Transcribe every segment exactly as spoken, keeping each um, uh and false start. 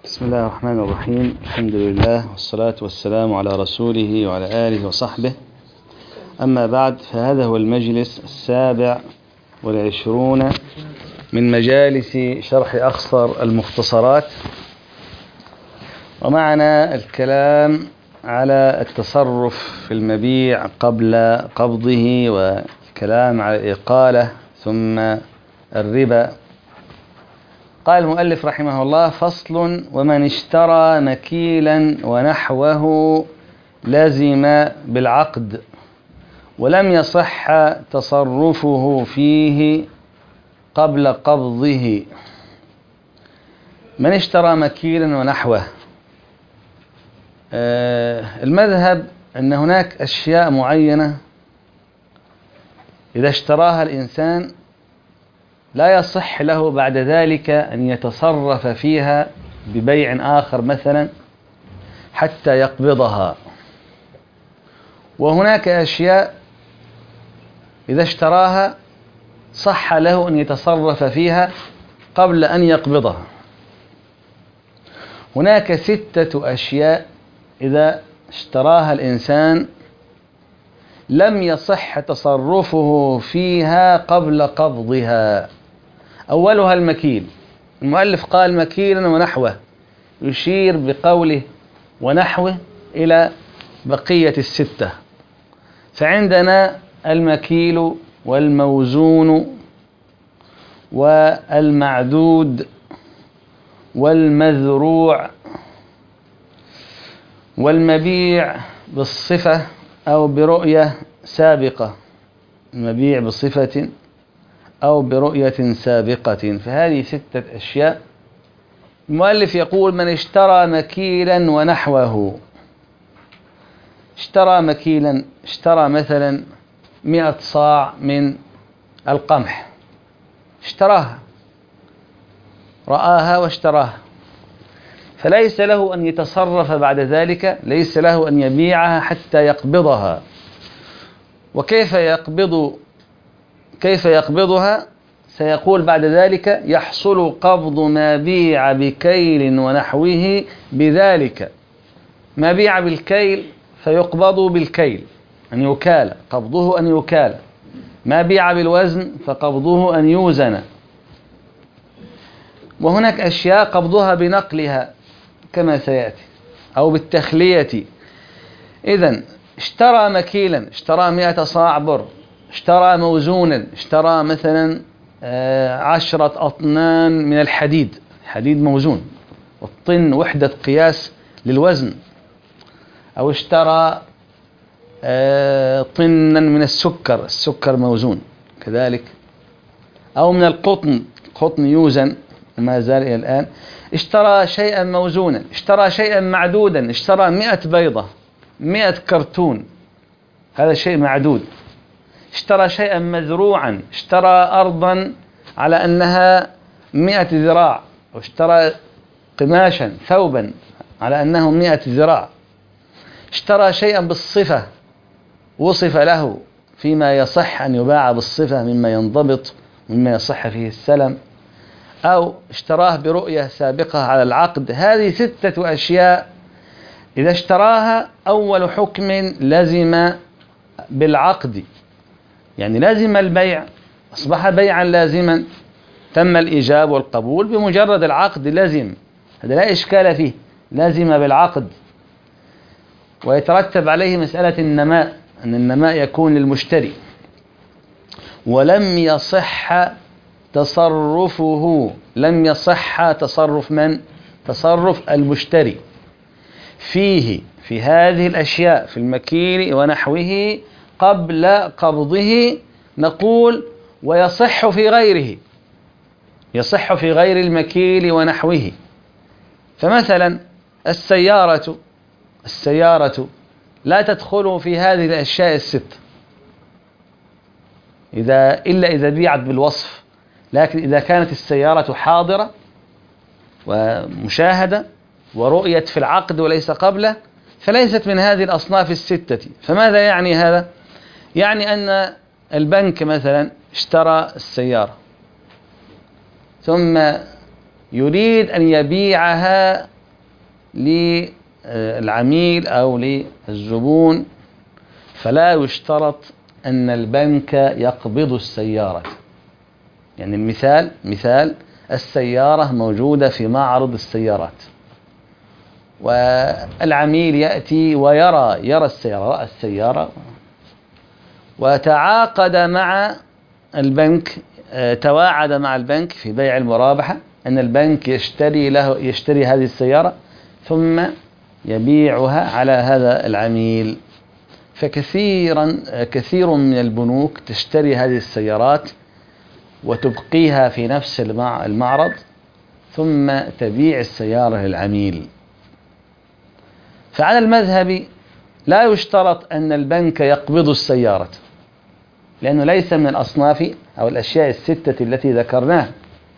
بسم الله الرحمن الرحيم. الحمد لله والصلاة والسلام على رسوله وعلى آله وصحبه. أما بعد، فهذا هو المجلس السابع والعشرون من مجالس شرح أخصر المختصرات، ومعنا الكلام على التصرف في المبيع قبل قبضه، والكلام على الإقالة ثم الربا. قال المؤلف رحمه الله: فصل: ومن اشترى مكيلا ونحوه لزم بالعقد ولم يصح تصرفه فيه قبل قبضه. من اشترى مكيلا ونحوه، المذهب أن هناك أشياء معينة إذا اشتراها الإنسان لا يصح له بعد ذلك أن يتصرف فيها ببيع آخر مثلا حتى يقبضها، وهناك أشياء إذا اشتراها صح له أن يتصرف فيها قبل أن يقبضها. هناك ستة أشياء إذا اشتراها الإنسان لم يصح تصرفه فيها قبل قبضها. أولها المكيل. المؤلف قال مكيلا ونحوه، يشير بقوله ونحوه إلى بقية الستة. فعندنا المكيل والموزون والمعدود والمذروع والمبيع بالصفة أو برؤية سابقة، المبيع بصفة أو برؤية سابقة. فهذه ستة أشياء. المؤلف يقول: من اشترى مكيلا ونحوه. اشترى مكيلا، اشترى مثلا مئة صاع من القمح، اشتراها، رآها واشتراها، فليس له أن يتصرف بعد ذلك، ليس له أن يبيعها حتى يقبضها. وكيف يقبض كيف يقبضها؟ سيقول بعد ذلك: يحصل قبض ما بيع بكيل ونحوه بذلك. ما بيع بالكيل فيقبض بالكيل، أن يكال، قبضه أن يكال. ما بيع بالوزن فقبضه أن يوزن. وهناك أشياء قبضها بنقلها كما سيأتي، أو بالتخلية. إذن اشترى مكيلا، اشترى مئة صاع بر، اشترى موزونا، اشترى مثلا عشرة أطنان من الحديد، حديد موزون، والطن وحدة قياس للوزن. أو اشترى طنا من السكر، السكر موزون كذلك. أو من القطن، قطن يوزن وما زال إلى الآن. اشترى شيئا موزونا، اشترى شيئا معدودا، اشترى مئة بيضة، مئة كرتون، هذا شيء معدود. اشترى شيئا مزروعا، اشترى أرضا على أنها مئة ذراع، واشترى قماشا ثوبا على أنه مئة ذراع. اشترى شيئا بالصفة، وصف له فيما يصح أن يباع بالصفة مما ينضبط مما يصح فيه السلم. أو اشتراه برؤية سابقة على العقد. هذه ستة أشياء إذا اشتراها أول حكم لزم بالعقد، يعني لازم البيع، أصبح بيعا لازما، تم الإيجاب والقبول بمجرد العقد، لازم، هذا لا إشكال فيه، لازم بالعقد. ويترتب عليه مسألة النماء، أن النماء يكون للمشتري. ولم يصح تصرفه، لم يصح تصرف من؟ تصرف المشتري فيه، في هذه الأشياء، في المكيل ونحوه قبل قبضه. نقول: ويصح في غيره، يصح في غير المكيل ونحوه. فمثلا السيارة، السيارة لا تدخل في هذه الأشياء الست إذا إلا إذا بيعت بالوصف. لكن إذا كانت السيارة حاضرة ومشاهدة ورؤية في العقد وليس قبله، فليست من هذه الأصناف الستة. فماذا يعني هذا؟ يعني أن البنك مثلا اشترى السيارة ثم يريد أن يبيعها للعميل أو للزبون، فلا يشترط أن البنك يقبض السيارة. يعني المثال مثال السيارة موجودة في معرض السيارات، والعميل يأتي ويرى يرى السيارة رأى السيارة وتعاقد مع البنك، تواعد مع البنك في بيع المرابحة أن البنك يشتري له يشتري هذه السيارة ثم يبيعها على هذا العميل. فكثيرا كثير من البنوك تشتري هذه السيارات وتبقيها في نفس المعرض ثم تبيع السيارة للعميل. فعلى المذهب لا يشترط أن البنك يقبض السيارة، لأنه ليس من الأصناف أو الأشياء الستة التي ذكرناها،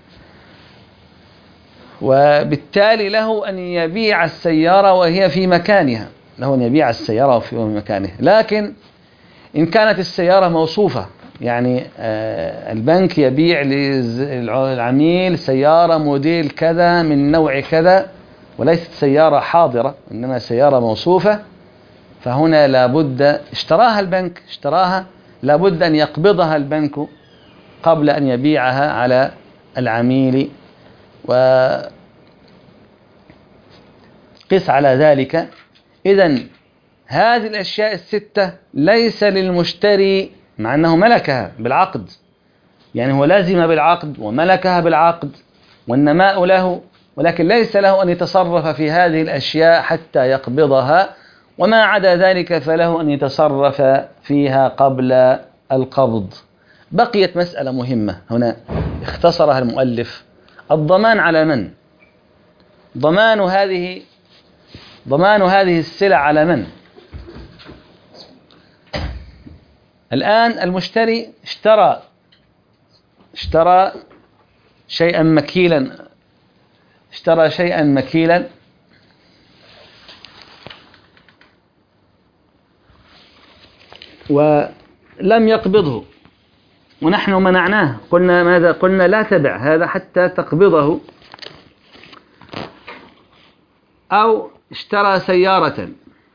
وبالتالي له أن يبيع السيارة وهي في مكانها، له أن يبيع السيارة في مكانها. لكن إن كانت السيارة موصوفة، يعني البنك يبيع للعميل سيارة موديل كذا من نوع كذا وليست سيارة حاضرة إنما سيارة موصوفة، فهنا لابد اشتراها البنك اشتراها لابد أن يقبضها البنك قبل أن يبيعها على العميل. وقس على ذلك، إذن هذه الأشياء الستة ليس للمشتري مع أنه ملكها بالعقد، يعني هو لازم بالعقد وملكها بالعقد والنماء له، ولكن ليس له أن يتصرف في هذه الأشياء حتى يقبضها، وما عدا ذلك فله أن يتصرف فيها قبل القبض. بقيت مسألة مهمة هنا اختصرها المؤلف: الضمان على من؟ ضمان هذه ضمان هذه السلع على من؟ الآن المشتري اشترى اشترى شيئا مكيلا اشترى شيئا مكيلا ولم يقبضه، ونحن منعناه، قلنا ماذا؟ قلنا لا تبع هذا حتى تقبضه. أو اشترى سيارة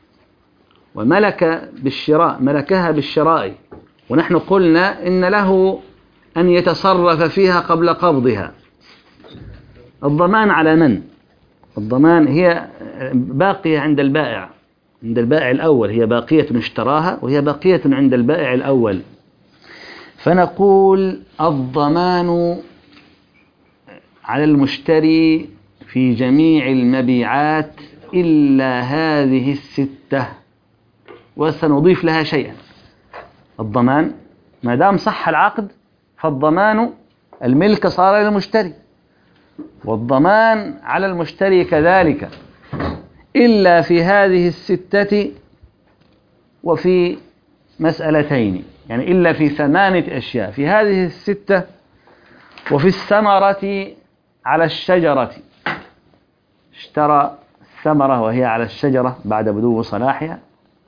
وملك بالشراء ملكها بالشراء، ونحن قلنا إن له أن يتصرف فيها قبل قبضها. الضمان على من؟ الضمان هي باقية عند البائع عند البائع الأول، هي باقية اشتراها وهي باقية عند البائع الأول. فنقول الضمان على المشتري في جميع المبيعات إلا هذه الستة، وسنضيف لها شيئا. الضمان ما دام صح العقد فالضمان الملك صار للمشتري، والضمان على المشتري كذلك إلا في هذه الستة وفي مسألتين، يعني إلا في ثمانية أشياء: في هذه الستة، وفي الثمرة على الشجرة، اشترى الثمرة وهي على الشجرة بعد بدو صلاحها،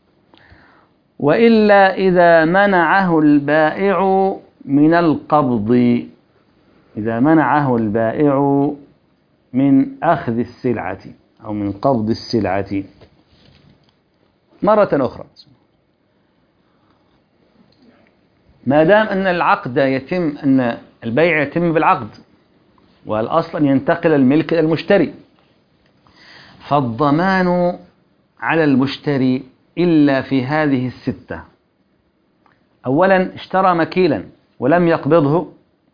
وإلا إذا منعه البائع من القبض إذا منعه البائع من أخذ السلعة أو من قبض السلعة. مرة أخرى، ما دام أن العقد يتم أن البيع يتم بالعقد والأصل أن ينتقل الملك إلى المشتري، فالضمان على المشتري إلا في هذه الستة. أولا، اشترى مكيلا ولم يقبضه،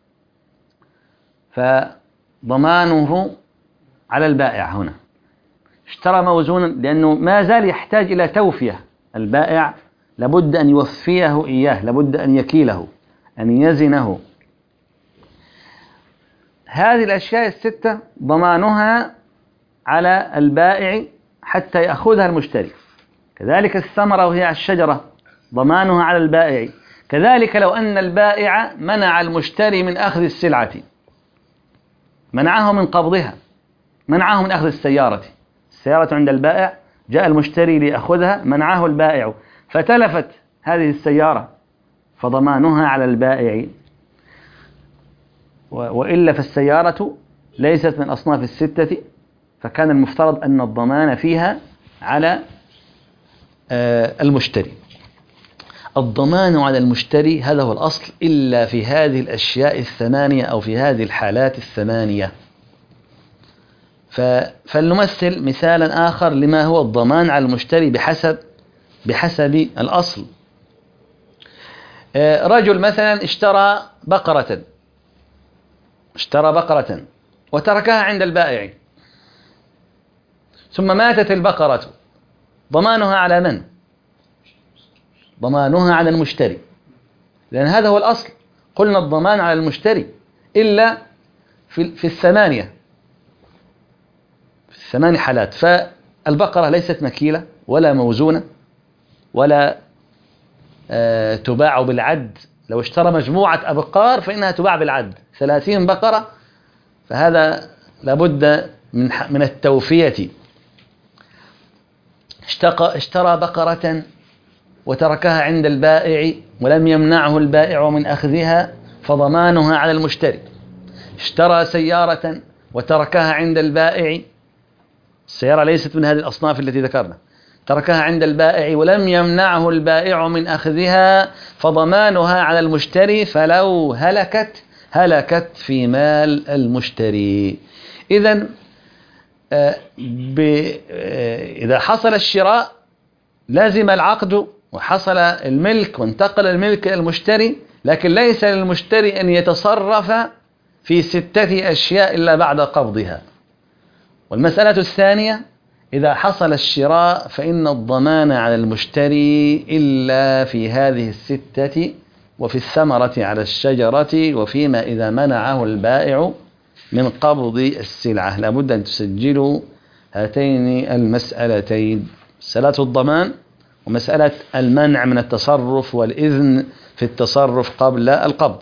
فضمانه على البائع. هنا اشترى موزونا لأنه ما زال يحتاج إلى توفية، البائع لابد أن يوفيه إياه، لابد أن يكيله، أن يزنه. هذه الأشياء الستة ضمانها على البائع حتى يأخذها المشتري. كذلك الثمرة وهي على الشجرة ضمانها على البائع. كذلك لو أن البائع منع المشتري من أخذ السلعة، منعه من قبضها، منعه من أخذ السيارة، السيارة عند البائع، جاء المشتري ليأخذها، منعه البائع فتلفت هذه السيارة، فضمانها على البائع. وإلا فالسيارة ليست من أصناف الستة، فكان المفترض أن الضمان فيها على المشتري. الضمان على المشتري هذا هو الأصل، إلا في هذه الأشياء الثمانية أو في هذه الحالات الثمانية. فلنمثل مثالا آخر لما هو الضمان على المشتري بحسب بحسب الأصل. رجل مثلا اشترى بقرة اشترى بقرة وتركها عند البائع، ثم ماتت البقرة، ضمانها على من؟ ضمانها على المشتري، لأن هذا هو الأصل. قلنا الضمان على المشتري إلا في, في الثمانية في الثمان حالات. فالبقرة ليست مكيلة ولا موزونة ولا آه تباع بالعد. لو اشترى مجموعة أبقار فإنها تباع بالعد، ثلاثين بقرة، فهذا لابد من من التوفية. اشترى بقرة وتركها عند البائع ولم يمنعه البائع من أخذها، فضمانها على المشتري. اشترى سيارة وتركها عند البائع، السيارة ليست من هذه الأصناف التي ذكرنا، تركها عند البائع ولم يمنعه البائع من أخذها، فضمانها على المشتري، فلو هلكت هلكت في مال المشتري. إذن إذا حصل الشراء لازم العقد وحصل الملك وانتقل الملك إلى المشتري، لكن ليس للمشتري أن يتصرف في ستة أشياء إلا بعد قبضها. والمسألة الثانية، إذا حصل الشراء فإن الضمان على المشتري إلا في هذه الستة، وفي الثمرة على الشجرة، وفيما إذا منعه البائع من قبض السلعة. لابد أن تسجلوا هاتين المسألتين، مسألة الضمان ومسألة المنع من التصرف والإذن في التصرف قبل القبض.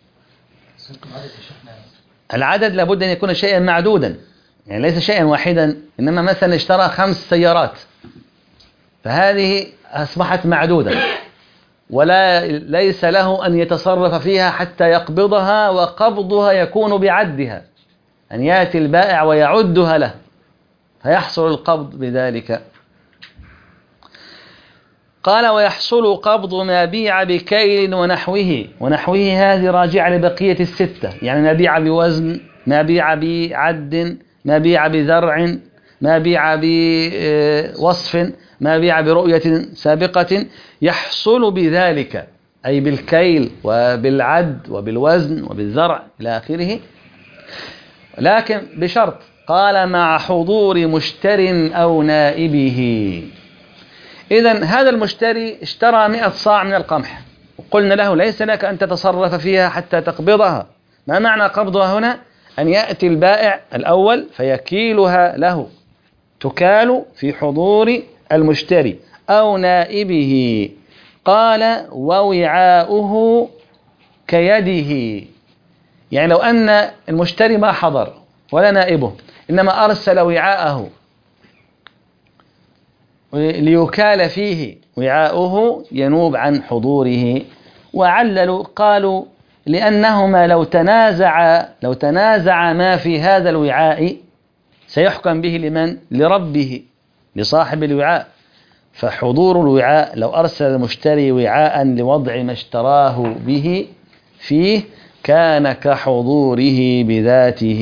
العدد لابد أن يكون شيئا معدودا، يعني ليس شيئا واحدا، إنما مثلا اشترى خمس سيارات فهذه أصبحت معدودة، ولا ليس له أن يتصرف فيها حتى يقبضها، وقبضها يكون بعدها، أن يأتي البائع ويعدها له فيحصل القبض بذلك. قال: ويحصل قبض ما بيع بكيل ونحوه. ونحوه هذه راجعة لبقية الستة، يعني ما بيع بوزن، ما بيع بعد، ما بيع بزرع، ما بيع بوصف، ما بيع برؤية سابقة، يحصل بذلك، أي بالكيل وبالعد وبالوزن وبالزرع إلى آخره، لكن بشرط، قال: مع حضور مشتر أو نائبه. إذن هذا المشتري اشترى مئة صاع من القمح، وقلنا له ليس لك أن تتصرف فيها حتى تقبضها. ما معنى قبضها هنا؟ أن يأتي البائع الأول فيكيلها له، تكال في حضور المشتري أو نائبه. قال: ووعاؤه كيده، يعني لو أن المشتري ما حضر ولا نائبه، إنما أرسل وعاءه ليكال فيه، وعاؤه ينوب عن حضوره. وعللوا قالوا: لأنهما لو تنازع لو تنازع ما في هذا الوعاء سيحكم به لمن؟ لربه، لصاحب الوعاء. فحضور الوعاء، لو أرسل المشتري وعاء لوضع ما اشتراه به فيه، كان كحضوره بذاته.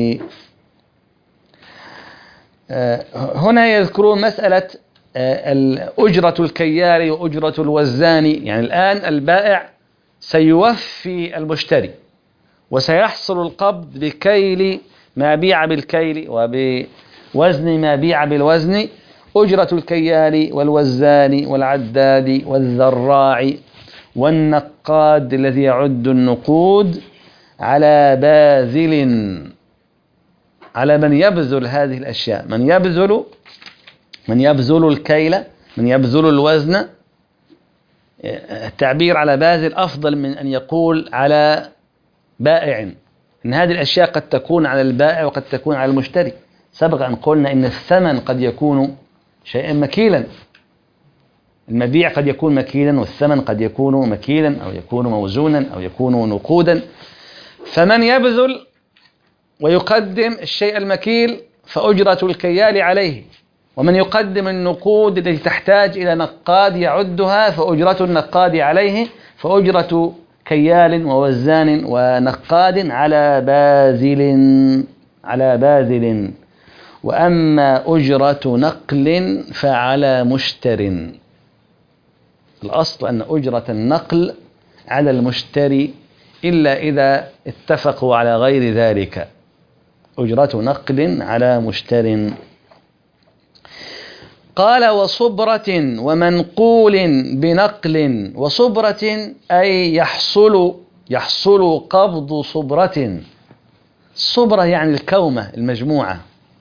هنا يذكرون مسألة أجرة الكيال وأجرة الوزان. يعني الآن البائع سيوفي المشتري وسيحصل القبض بكيل ما بيع بالكيل وبوزن ما بيع بالوزن. أجرة الكيال والوزان والعداد والذراع والنقاد الذي يعد النقود على باذل، على من يبذل هذه الأشياء، من يبذل من يبذل الكيل، من يبذل الوزن. التعبير على باذل أفضل من أن يقول على بائع، إن هذه الأشياء قد تكون على البائع وقد تكون على المشتري. سبق أن قلنا إن الثمن قد يكون شيئا مكيلا، المبيع قد يكون مكيلا، والثمن قد يكون مكيلا أو يكون موزونا أو يكون نقودا. فمن يبذل ويقدم الشيء المكيل فأجرة الكيال عليه، ومن يقدم النقود التي تحتاج إلى نقاد يعدها فأجرة النقاد عليه، فأجرة كيال ووزان ونقاد على باذل على باذل وأما أجرة نقل فعلى مشتر. الأصل أن أجرة النقل على المشتري إلا إذا اتفقوا على غير ذلك. أجرة نقل على مشتر. قال وصبرة ومنقول بنقل. وصبرة أي يحصل يحصل قبض صبرة. الصبرة يعني الكومة المجموعة.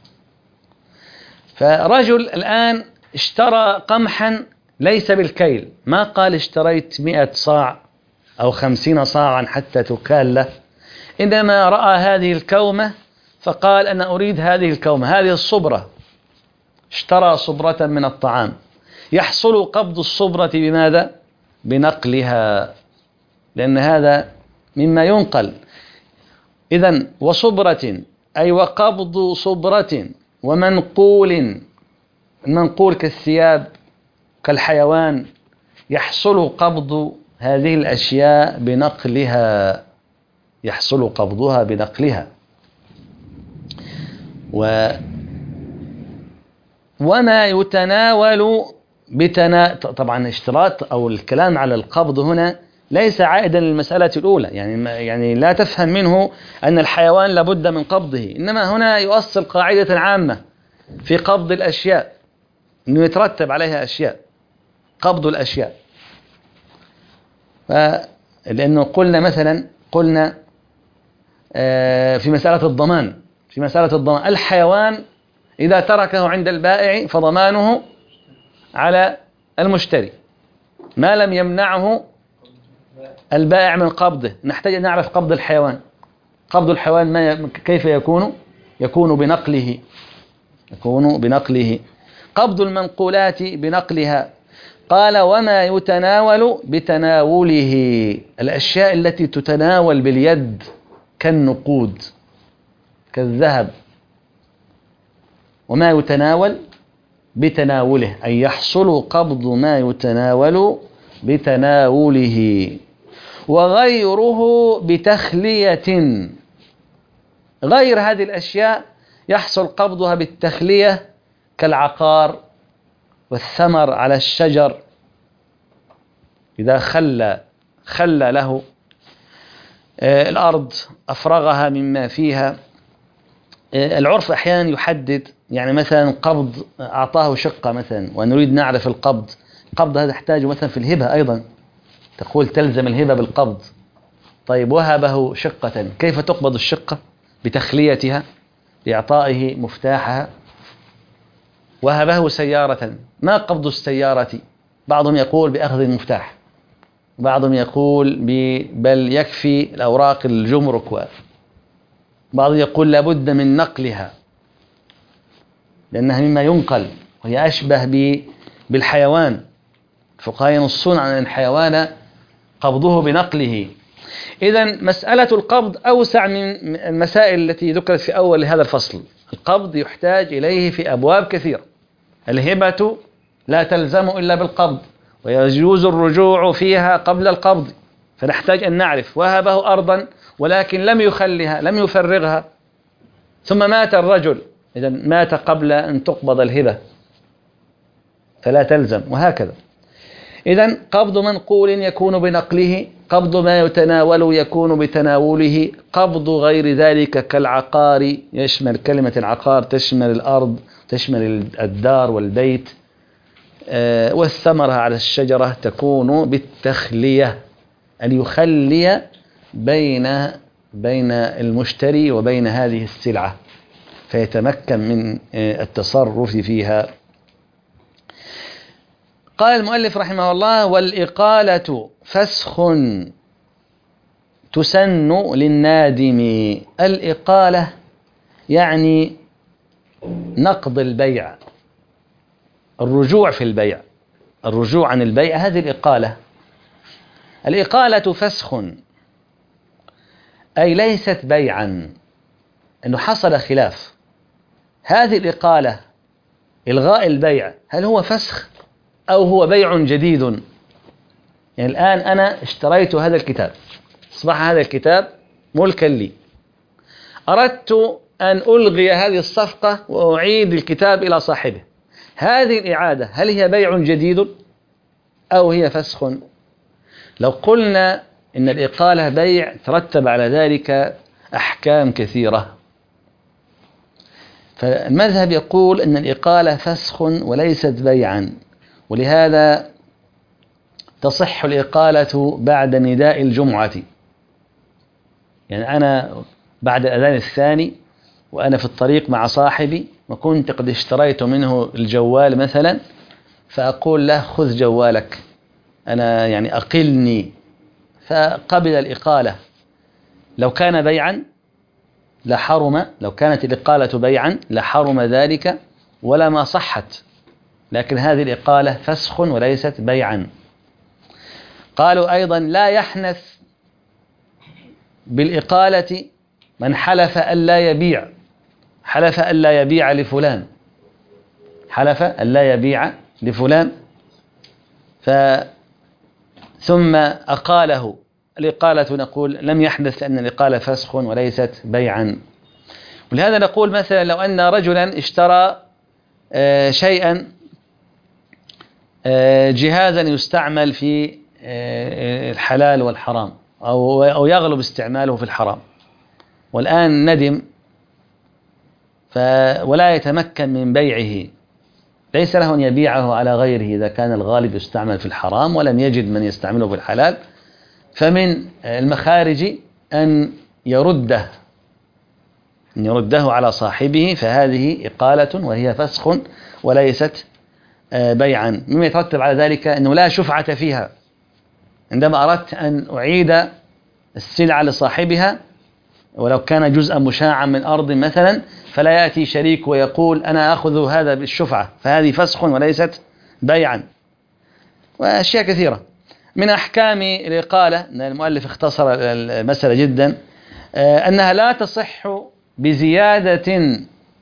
فرجل الآن اشترى قمحا ليس بالكيل، ما قال اشتريت مئة صاع أو خمسين صاعا حتى تكال له، إنما رأى هذه الكومة فقال أنا أريد هذه الكومة، هذه الصبرة. اشترى صبرة من الطعام. يحصل قبض الصبرة بماذا؟ بنقلها، لأن هذا مما ينقل. إذن وصبرة أي وقبض صبرة، ومنقول، المنقول كالثياب كالحيوان، يحصل قبض هذه الأشياء بنقلها، يحصل قبضها بنقلها. و وما يتناول بتنا... طبعا اشتراط أو الكلام على القبض هنا ليس عائدا للمسألة الأولى، يعني يعني لا تفهم منه أن الحيوان لابد من قبضه، إنما هنا يؤصل قاعدة عامة في قبض الأشياء أنه يترتب عليها أشياء، قبض الأشياء. لأنه قلنا مثلا قلنا في مسألة الضمان في مسألة الضمان الحيوان إذا تركه عند البائع فضمانه على المشتري ما لم يمنعه البائع من قبضه. نحتاج أن نعرف قبض الحيوان. قبض الحيوان ما ي... كيف يكون؟ يكون بنقله يكون بنقله. قبض المنقولات بنقلها. قال وما يتناول بتناوله، الأشياء التي تتناول باليد كالنقود كالذهب. وما يتناول بتناوله أي يحصل قبض ما يتناول بتناوله. وغيره بتخلية، غير هذه الأشياء يحصل قبضها بالتخلية كالعقار والثمر على الشجر، إذا خلى خلى له الأرض أفرغها مما فيها. العرف أحيانا يحدد، يعني مثلا قبض أعطاه شقة مثلا ونريد نعرف القبض، القبض هذا يحتاج مثلا في الهبة أيضا، تقول تلزم الهبة بالقبض. طيب وهبه شقة، كيف تقبض الشقة؟ بتخليتها، بإعطائه مفتاحها. وهبه سيارة، ما قبض السيارة؟ بعضهم يقول بأخذ المفتاح، بعضهم يقول بل يكفي الأوراق الجمرك، بعضهم يقول لابد من نقلها لأنها مما ينقل وهي أشبه بالحيوان. الفقهاء ينصون عن الحيوان قبضه بنقله. إذن مسألة القبض أوسع من المسائل التي ذكرت في أول هذا الفصل. القبض يحتاج إليه في أبواب كثيرة. الهبة لا تلزم إلا بالقبض، ويجوز الرجوع فيها قبل القبض، فنحتاج أن نعرف. وهبه أرضا ولكن لم يخلها، لم يفرغها، ثم مات الرجل، إذا مات قبل أن تقبض الهبة فلا تلزم، وهكذا. إذن قبض منقول يكون بنقله، قبض ما يتناول يكون بتناوله، قبض غير ذلك كالعقار، يشمل كلمة العقار تشمل الأرض، تشمل الدار والبيت، والثمرة على الشجرة تكون بالتخلية، أن يخلي بين بين المشتري وبين هذه السلعة فيتمكن من التصرف فيها. قال المؤلف رحمه الله: والإقالة فسخ تسن للنادم. الإقالة يعني نقض البيع، الرجوع في البيع، الرجوع عن البيع، هذه الإقالة. الإقالة فسخ أي ليست بيعا، أنه حصل خلاف، هذه الإقالة إلغاء البيع هل هو فسخ أو هو بيع جديد؟ يعني الآن أنا اشتريت هذا الكتاب، أصبح هذا الكتاب ملكا لي، أردت أن ألغي هذه الصفقة وأعيد الكتاب إلى صاحبه، هذه الإعادة هل هي بيع جديد أو هي فسخ؟ لو قلنا إن الإقالة بيع ترتب على ذلك أحكام كثيرة، فالمذهب يقول أن الإقالة فسخ وليست بيعا، ولهذا تصح الإقالة بعد نداء الجمعة. يعني أنا بعد الأذان الثاني وأنا في الطريق مع صاحبي وكنت قد اشتريت منه الجوال مثلا، فأقول له خذ جوالك أنا يعني أقلني، فقبل الإقالة. لو كان بيعا لحرم، لو كانت الإقالة بيعا لحرم ذلك ولا ما صحت، لكن هذه الإقالة فسخ وليست بيعا. قالوا أيضا لا يحنث بالإقالة من حلف ألا يبيع، حلف ألا يبيع لفلان، حلف ألا يبيع لفلان ف ثم أقاله، الإقالة نقول لم يحدث أن الإقالة فسخ وليست بيعا. ولهذا نقول مثلا لو أن رجلا اشترى شيئا جهازا يستعمل في الحلال والحرام أو أو يغلب استعماله في الحرام، والآن ندم ولا يتمكن من بيعه، ليس له أن يبيعه على غيره إذا كان الغالب يستعمل في الحرام ولم يجد من يستعمله في الحلال، فمن المخارج أن يرده أن يرده على صاحبه، فهذه إقالة وهي فسخ وليست بيعا. مما يترتب على ذلك أنه لا شفعة فيها. عندما أردت أن أعيد السلعة لصاحبها ولو كان جزءا مشاعا من أرض مثلا، فلا يأتي شريك ويقول أنا أخذ هذا بالشفعة، فهذه فسخ وليست بيعا. وأشياء كثيرة من أحكام الإقالة، أن المؤلف اختصر المسألة جدا، أنها لا تصح بزيادة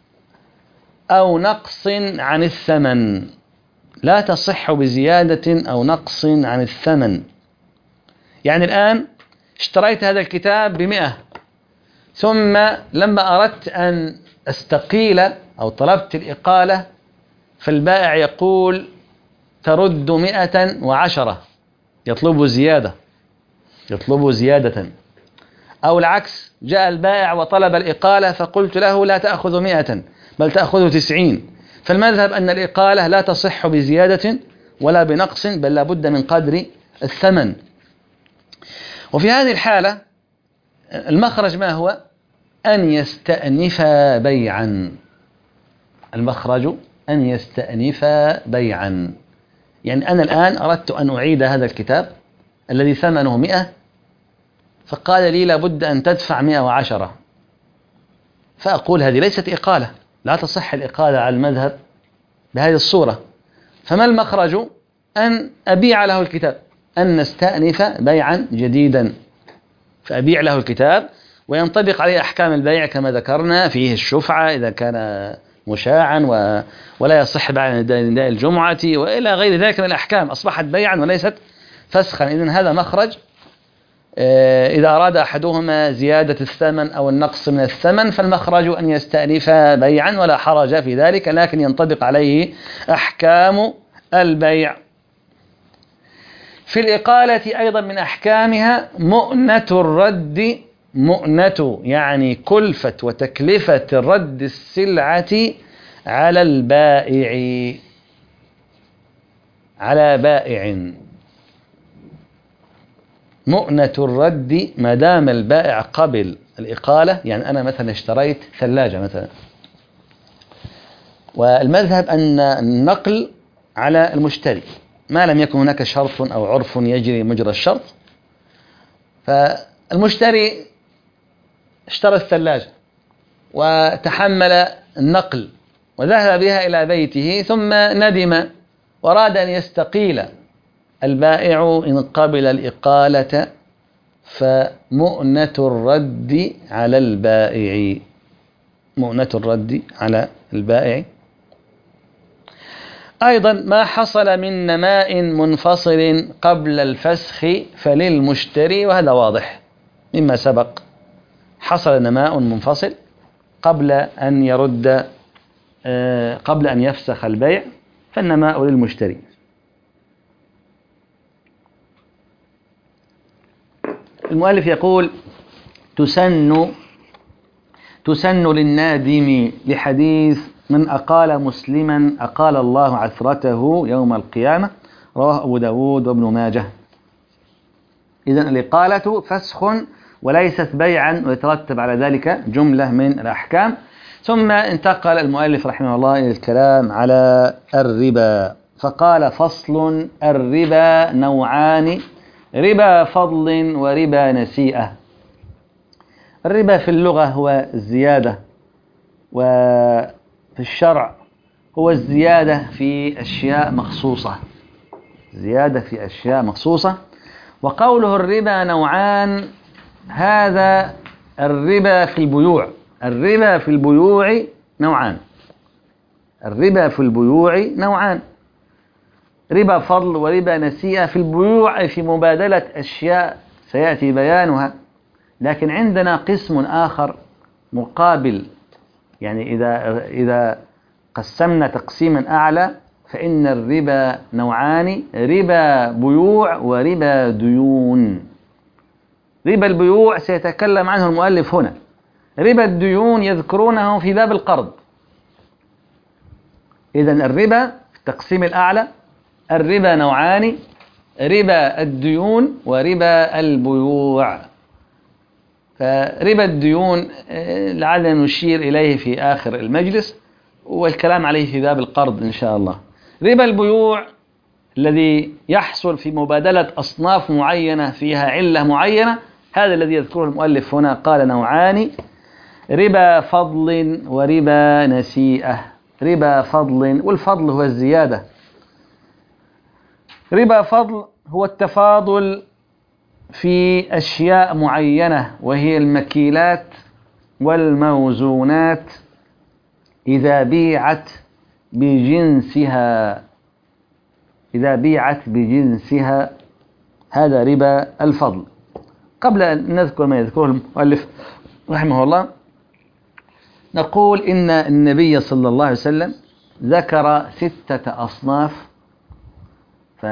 أو نقص عن الثمن، لا تصح بزيادة أو نقص عن الثمن. يعني الآن اشتريت هذا الكتاب بمئة، ثم لما أردت أن أستقيل أو طلبت الإقالة فالبائع يقول ترد مئة وعشرة، يطلب زيادة يطلب زيادة. أو العكس، جاء البائع وطلب الإقالة فقلت له لا تأخذ مئة بل تأخذ تسعين. فالمذهب أن الإقالة لا تصح بزيادة ولا بنقص، بل لابد من قدر الثمن. وفي هذه الحالة المخرج ما هو؟ أن يستأنف بيعا. المخرج أن يستأنف بيعا، يعني أنا الآن أردت أن أعيد هذا الكتاب الذي ثمنه مئة، فقال لي لابد أن تدفع مئة وعشرة، فأقول هذه ليست إقالة، لا تصح الإقالة على المذهب بهذه الصورة. فما المخرج؟ أن أبيع له الكتاب، أن نستأنف بيعا جديدا، فأبيع له الكتاب وينطبق عليه أحكام البيع كما ذكرنا، فيه الشفعة إذا كان مشاعا و... ولا يصح بعد نداء الجمعة وإلى غير ذلك من الأحكام، أصبحت بيعا وليست فسخا. إذن هذا مخرج إذا أراد أحدهما زيادة الثمن أو النقص من الثمن، فالمخرج أن يستأنف بيعا ولا حرج في ذلك، لكن ينطبق عليه أحكام البيع. في الإقالة أيضا من أحكامها مؤنة الرد، مؤنة يعني كلفة وتكلفة رد السلعة على البائع، على بائع. مؤنة الرد ما دام البائع قبل الإقالة. يعني أنا مثلا اشتريت ثلاجة مثلا، والمذهب أن النقل على المشتري ما لم يكن هناك شرط أو عرف يجري مجرى الشرط. فالمشتري اشترى الثلاجة وتحمل النقل وذهب بها إلى بيته، ثم ندم وأراد أن يستقيل. البائع إن قبل الإقالة فمؤنة الرد على البائع، مؤنة الرد على البائع. أيضا ما حصل من نماء منفصل قبل الفسخ فللمشتري، وهذا واضح مما سبق، حصل نماء منفصل قبل أن يرد قبل أن يفسخ البيع فالنماء للمشتري. المؤلف يقول تسن تسن للنادم لحديث من أقال مسلما أقال الله عثرته يوم القيامة، رواه أبو داود وابن ماجه. إذن الإقالة فسخ وليست بيعا، ويترتب على ذلك جملة من الأحكام. ثم انتقل المؤلف رحمه الله إلى الكلام على الربا، فقال فصل: الربا نوعان، ربا فضل وربا نسيئة. الربا في اللغة هو الزيادة، وفي الشرع هو الزيادة في أشياء مخصوصة، زيادة في أشياء مخصوصة. وقوله الربا نوعان، هذا الربا في البيوع، الربا في البيوع نوعان، الربا في البيوع نوعان، ربا فضل وربا نسيئة. في البيوع في مبادلة أشياء سيأتي بيانها، لكن عندنا قسم آخر مقابل، يعني إذا إذا قسمنا تقسيما أعلى فإن الربا نوعان، ربا بيوع وربا ديون. ربا البيوع سيتكلم عنه المؤلف هنا، ربا الديون يذكرونه في باب القرض. إذن الربا في التقسيم الأعلى الربا نوعان، ربا الديون وربا البيوع. فربا الديون لعلنا نشير إليه في آخر المجلس، والكلام عليه في باب القرض إن شاء الله. ربا البيوع الذي يحصل في مبادلة أصناف معينة فيها علة معينة، هذا الذي يذكره المؤلف هنا، قال نوعان، ربا فضل وربا نسيئة. ربا فضل، والفضل هو الزيادة. ربا فضل هو التفاضل في أشياء معينة، وهي المكيلات والموزونات إذا بيعت بجنسها، إذا بيعت بجنسها، هذا ربا الفضل. قبل أن نذكر ما يذكره المؤلف رحمه الله، نقول إن النبي صلى الله عليه وسلم ذكر ستة أصناف، ف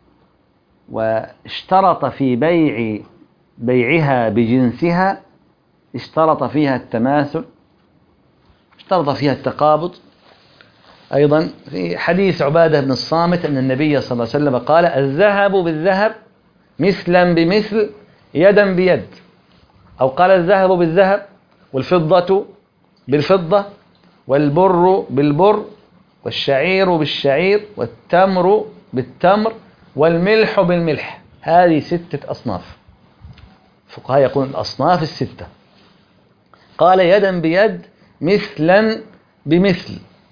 واشترط في بيع بيعها بجنسها، اشترط فيها التماثل، اشترط فيها التقابض. أيضا في حديث عبادة بن الصامت أن النبي صلى الله عليه وسلم قال: الذهب بالذهب مثلا بمثل يدا بيد، أو قال الذهب بالذهب والفضة بالفضة والبر بالبر والشعير بالشعير والتمر بالتمر والملح بالملح. هذه ستة أصناف، الفقهاء يقولون الأصناف الستة. قال يدا بيد مثلا بمثل.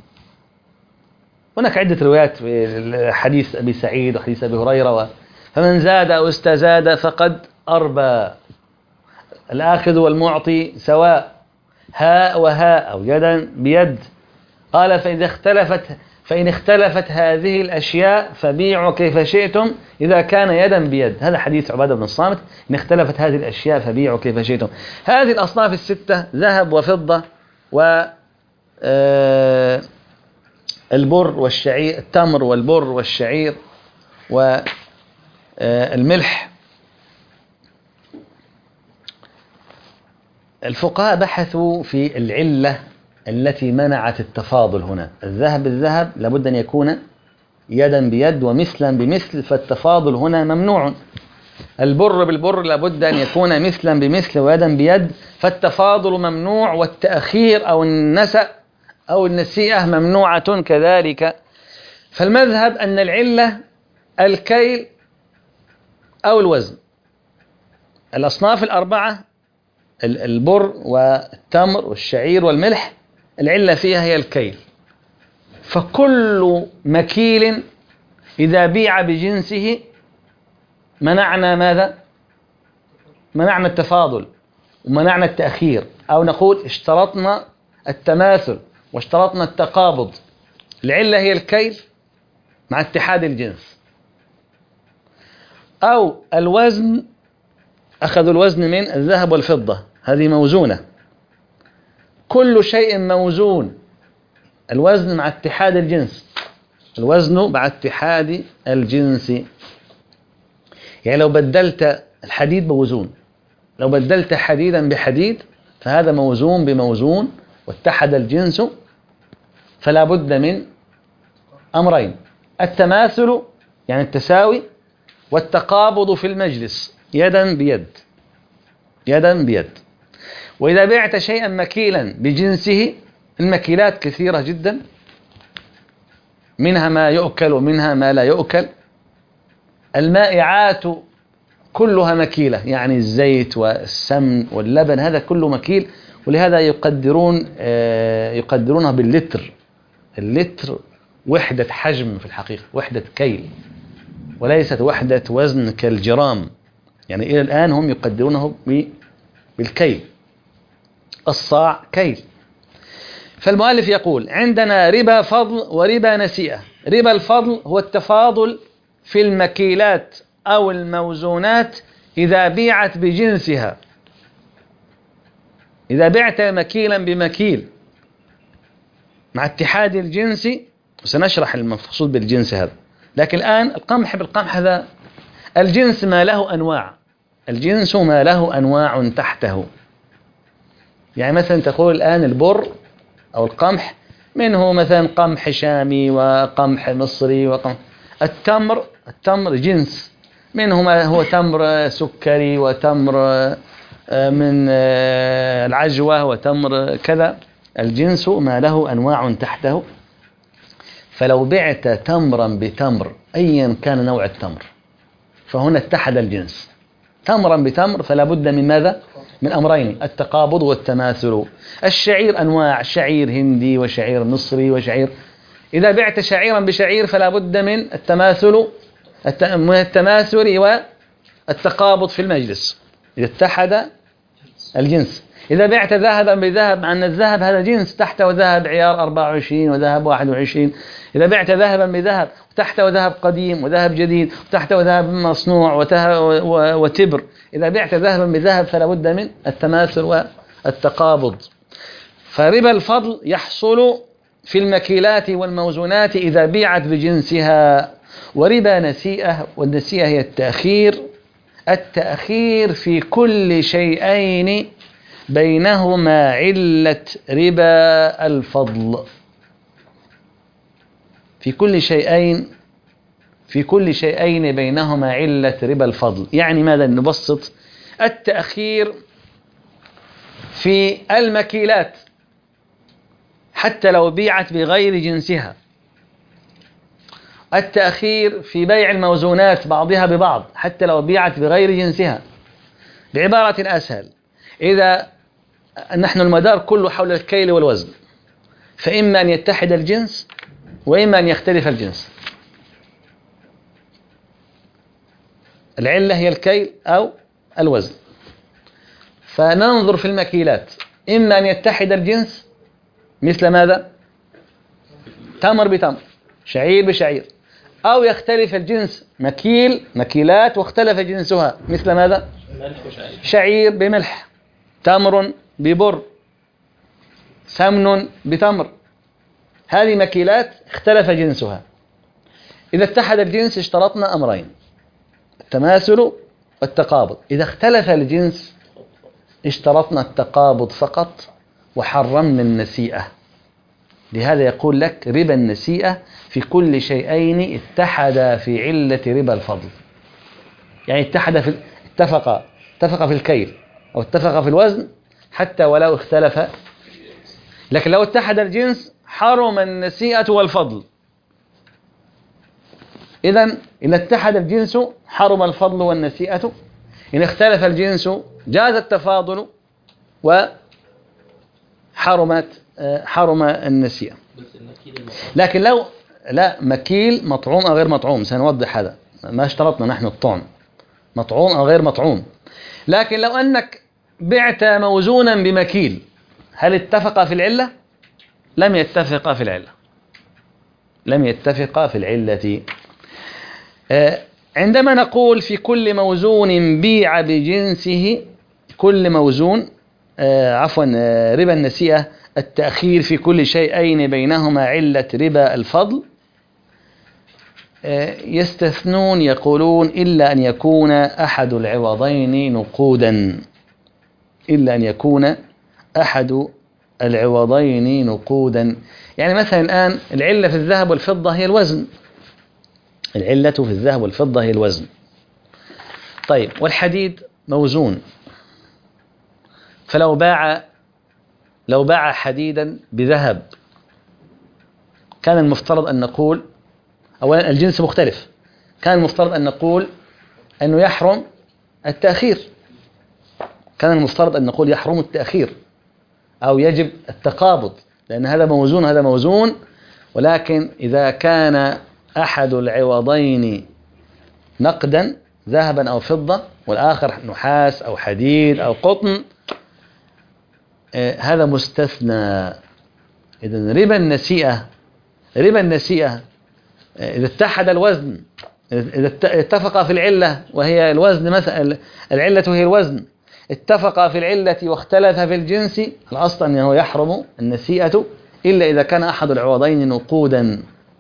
هناك عدة روايات في حديث أبي سعيد وحديث أبي هريرة و... فمن زاد أو استزاد فقد أربى، الآخذ والمعطي سواء، هاء وهاء أو يدا بيد. قال فإذا اختلفت فإن اختلفت هذه الأشياء فبيعوا كيف شئتم إذا كان يدا بيد. هذا حديث عبادة بن الصامت، إن اختلفت هذه الأشياء فبيعوا كيف شئتم. هذه الأصناف الستة، ذهب وفضة و البر والشعير، التمر والبر والشعير والملح. الفقهاء بحثوا في العلة التي منعت التفاضل هنا. الذهب بالذهب لابد أن يكون يدا بيد ومثلا بمثل، فالتفاضل هنا ممنوع. البر بالبر لابد أن يكون مثلا بمثل ويدا بيد، فالتفاضل ممنوع، والتأخير أو النسأ أو النسيئة ممنوعة كذلك. فالمذهب أن العلة الكيل أو الوزن. الأصناف الأربعة، البر والتمر والشعير والملح، العلة فيها هي الكيل. فكل مكيل إذا بيع بجنسه منعنا ماذا؟ منعنا التفاضل ومنعنا التأخير، أو نقول اشترطنا التماثل واشترطنا التقابض، العلة هي الكيل مع اتحاد الجنس. أو الوزن، أخذوا الوزن من الذهب والفضة، هذه موزونة، كل شيء موزون، الوزن مع اتحاد الجنس، الوزن مع اتحاد الجنس. يعني لو بدلت الحديد بوزون، لو بدلت حديدا بحديد فهذا موزون بموزون واتحد الجنس، فلا بد من أمرين: التماثل يعني التساوي، والتقابض في المجلس يدا بيد، يدا بيد. وإذا بعت شيئا مكيلا بجنسه، المكيلات كثيرة جدا، منها ما يؤكل ومنها ما لا يؤكل. المائعات كلها مكيلة، يعني الزيت والسمن واللبن هذا كله مكيل، ولهذا يقدرون يقدرونها باللتر. اللتر وحدة حجم في الحقيقة، وحدة كيل، وليست وحدة وزن كالجرام. يعني إلى الآن هم يقدرونه بالكيل، الصاع كيل. فالمؤلف يقول: عندنا ربا فضل وربا نسيئة. ربا الفضل هو التفاضل في المكيلات أو الموزونات إذا بيعت بجنسها. إذا بعت مكيلا بمكيل مع اتحاد الجنس، وسنشرح المقصود بالجنس هذا، لكن الآن القمح بالقمح هذا الجنس ما له أنواع، الجنس ما له أنواع تحته. يعني مثلا تقول الآن البر أو القمح منه مثلا قمح شامي وقمح مصري وقمح. التمر، التمر جنس، منه ما هو تمر سكري وتمر من العجوة وتمر كذا. الجنس ما له أنواع تحته. فلو بعت تمرا بتمر أيا كان نوع التمر فهنا اتحد الجنس. تمرا بتمر فلا بد من ماذا؟ من أمرين: التقابض والتماثل. الشعير أنواع، شعير هندي وشعير مصري وشعير. إذا بعت شعيرا بشعير فلا بد من التماثل، من التماثل والتقابض في المجلس إذا اتحد الجنس. إذا بعت ذهبا بذهب، مع أن الذهب هذا جنس، تحته ذهب عيار أربعة وعشرين وذهب واحد وعشرين. إذا بعت ذهبا بذهب وتحته ذهب قديم وذهب جديد وتحته ذهب مصنوع وتبر، إذا بعت ذهبا بذهب فلا بد من التماثل والتقابض. فربا الفضل يحصل في المكيلات والموزونات إذا بيعت بجنسها. وربا نسيئة، والنسيئة هي التأخير، التأخير في كل شيئين بينهما علة ربا الفضل. في كل شيئين في كل شيئين بينهما علة ربا الفضل. يعني ماذا؟ نبسط: التأخير في المكيلات حتى لو بيعت بغير جنسها، التأخير في بيع الموزونات بعضها ببعض حتى لو بيعت بغير جنسها. بعبارة أسهل: إذا نحن المدار كله حول الكيل والوزن، فإما أن يتحد الجنس وإما أن يختلف الجنس. العلة هي الكيل أو الوزن. فننظر في المكيلات، إما أن يتحد الجنس مثل ماذا؟ تمر بتمر، شعير بشعير، أو يختلف الجنس، مكيل مكيلات واختلف جنسها مثل ماذا؟ شعير بملح، تمر ببر، سمن بتمر. هذه مكيلات اختلف جنسها. إذا اتحد الجنس اشترطنا أمرين: التماثل والتقابض. إذا اختلف الجنس اشترطنا التقابض فقط وحرمنا النسيئة. لهذا يقول لك: ربا النسيئة في كل شيئين اتحدا في علة ربا الفضل. يعني اتحد في اتفق اتفق في الكيل أو اتفق في الوزن حتى ولو اختلف. لكن لو اتحد الجنس حرم النسيئة والفضل. إذن إن اتحد الجنس حرم الفضل والنسيئة، إن اختلف الجنس جاز التفاضل وحرمت حرم النسيئة. لكن لو لا مكيل مطعوم أو غير مطعوم، سنوضح هذا، ما اشترطنا نحن الطعم، مطعوم أو غير مطعوم. لكن لو أنك بعت موزونا بمكيل، هل اتفق في العلة؟ لم يتفقا في العلة لم يتفقا في العلة. عندما نقول في كل موزون بيع بجنسه، كل موزون عفوا ربا النسيئة التأخير في كل شيئين بينهما علة ربا الفضل، يستثنون يقولون إلا أن يكون أحد العوضين نقودا إلا أن يكون أحد العوضين نقودا. يعني مثلا الآن العلة في الذهب والفضة هي الوزن، العلة في الذهب والفضة هي الوزن. طيب والحديد موزون، فلو باع لو باع حديدا بذهب كان المفترض أن نقول أولا الجنس مختلف، كان المفترض أن نقول أنه يحرم التأخير، كان المفترض أن نقول يحرم التأخير أو يجب التقابض، لأن هذا موزون هذا موزون. ولكن إذا كان أحد العوضين نقدا ذهبا أو فضة والآخر نحاس أو حديد أو قطن، آه هذا مستثنى. إذن ربا النسيئة ربا النسيئة آه إذا اتحد الوزن، إذا اتفق في العلة وهي الوزن مثلا، العلة هي الوزن، اتفق في العلة واختلف في الجنس، الأصل أنه يحرم النسيئة إلا إذا كان أحد العوضين نقودا.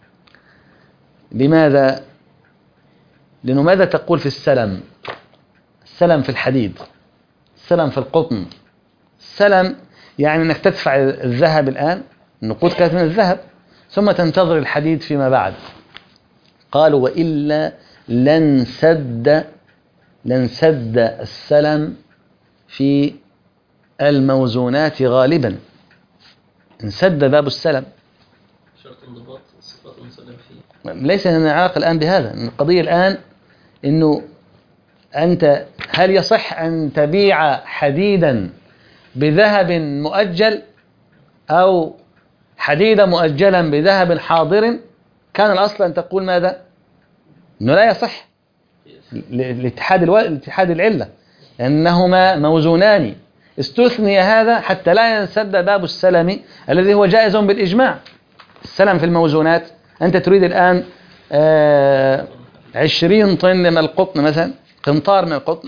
لماذا؟ لأنه ماذا تقول في السلم؟ السلم في الحديد، السلم في القطن. السلم يعني أنك تدفع الذهب الآن، النقود كانت من الذهب، ثم تنتظر الحديد فيما بعد. قالوا وإلا لنسد لنسد السلم في الموزونات غالبا، انسد باب السلم. شرط انضباط الصفات المسلم فيه. ليس لنا علاقة الآن بهذا، القضية الآن إنه أنت هل يصح أن تبيع حديدا بذهب مؤجل أو حديدا مؤجلا بذهب حاضر؟ كان الأصل أن تقول ماذا؟ إنه لا يصح لاتحاد الو... لاتحاد العلة، لأنهما موزونان. استثني هذا حتى لا ينسد باب السلم الذي هو جائز بالإجماع. السلم في الموزونات، أنت تريد الآن آه عشرين طن من القطن مثلا، قنطار من القطن،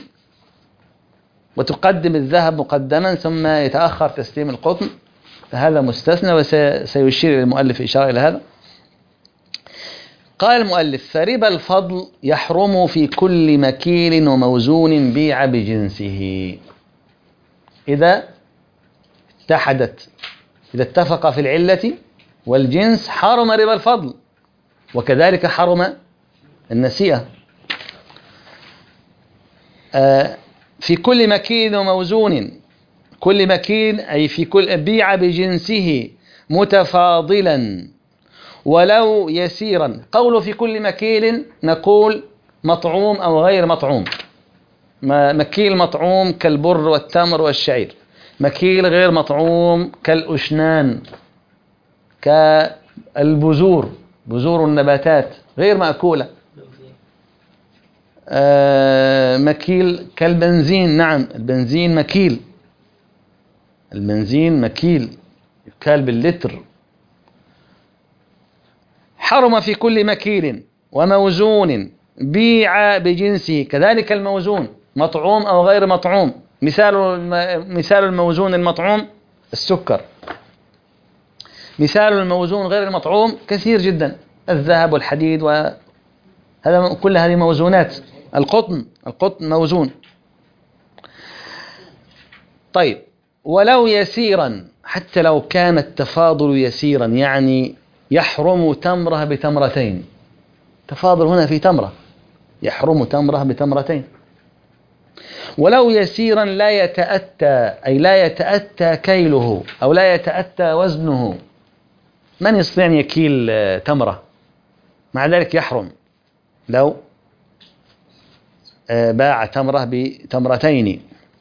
وتقدم الذهب مقدما ثم يتأخر تسليم القطن، فهذا مستثنى وسيشير المؤلف إشارة إلى هذا. قال المؤلف فربا الفضل يحرم في كل مكيل وموزون بيع بجنسه. إذا اتحدت إذا اتفق في العلة والجنس حرم ربا الفضل، وكذلك حرم النسيئة. آه في كل مكيل وموزون، كل مكيل أي في كل بيع بجنسه متفاضلا ولو يسيرا. قوله في كل مكيل نقول مطعوم أو غير مطعوم، مكيل مطعوم كالبر والتمر والشعير، مكيل غير مطعوم كالأشنان كالبذور، بذور النباتات غير مأكولة. آه مكيل كالبنزين، نعم البنزين مكيل، البنزين مكيل يكال باللتر. حرم في كل مكيل وموزون بيع بجنسه، كذلك الموزون مطعوم أو غير مطعوم. مثال مثال الموزون المطعوم السكر، مثال الموزون غير المطعوم كثير جدا، الذهب والحديد، وهذا كل هذه موزونات. القطن القطن موزون. طيب ولو يسيرا، حتى لو كان التفاضل يسيرا، يعني يحرم تمرة بتمرتين، تفاضل هنا في تمرة، يحرم تمرة بتمرتين. ولو يسيرا لا يتأتى، أي لا يتأتى كيله أو لا يتأتى وزنه، من يستطيع أن يكيل تمرة؟ مع ذلك يحرم لو باع تمرة بتمرتين.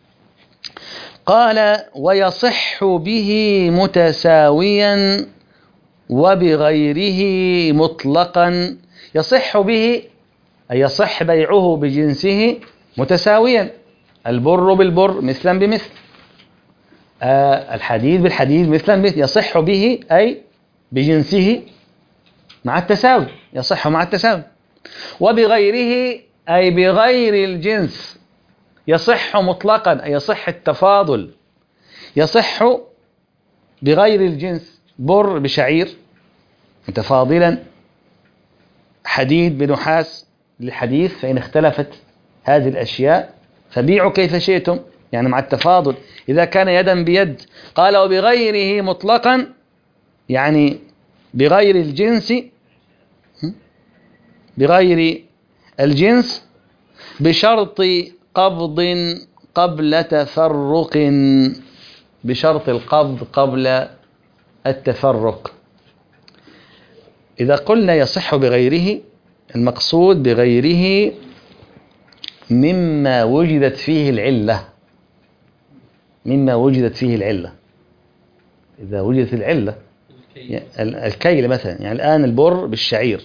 قال ويصح به متساويا وبغيره مطلقا. يصح به أي يصح بيعه بجنسه متساويا، البر بالبر مثلا بمثل، آه الحديد بالحديد مثلا مثل، يصح به أي بجنسه مع التساوي، يصح مع التساوي. وبغيره أي بغير الجنس يصح مطلقا، أي يصح التفاضل، يصح بغير الجنس، بر بشعير متفاضلا، حديد بنحاس للحديث، فإن اختلفت هذه الأشياء فبيعوا كيف شئتم، يعني مع التفاضل إذا كان يدا بيد. قال وبغيره مطلقا يعني بغير الجنس، بغير الجنس بشرط قبض قبل تفرق، بشرط القبض قبل التفرق. إذا قلنا يصح بغيره، المقصود بغيره مما وجدت فيه العلة، مما وجدت فيه العلة. إذا وجدت العلة الكيل مثلا، يعني الآن البر بالشعير،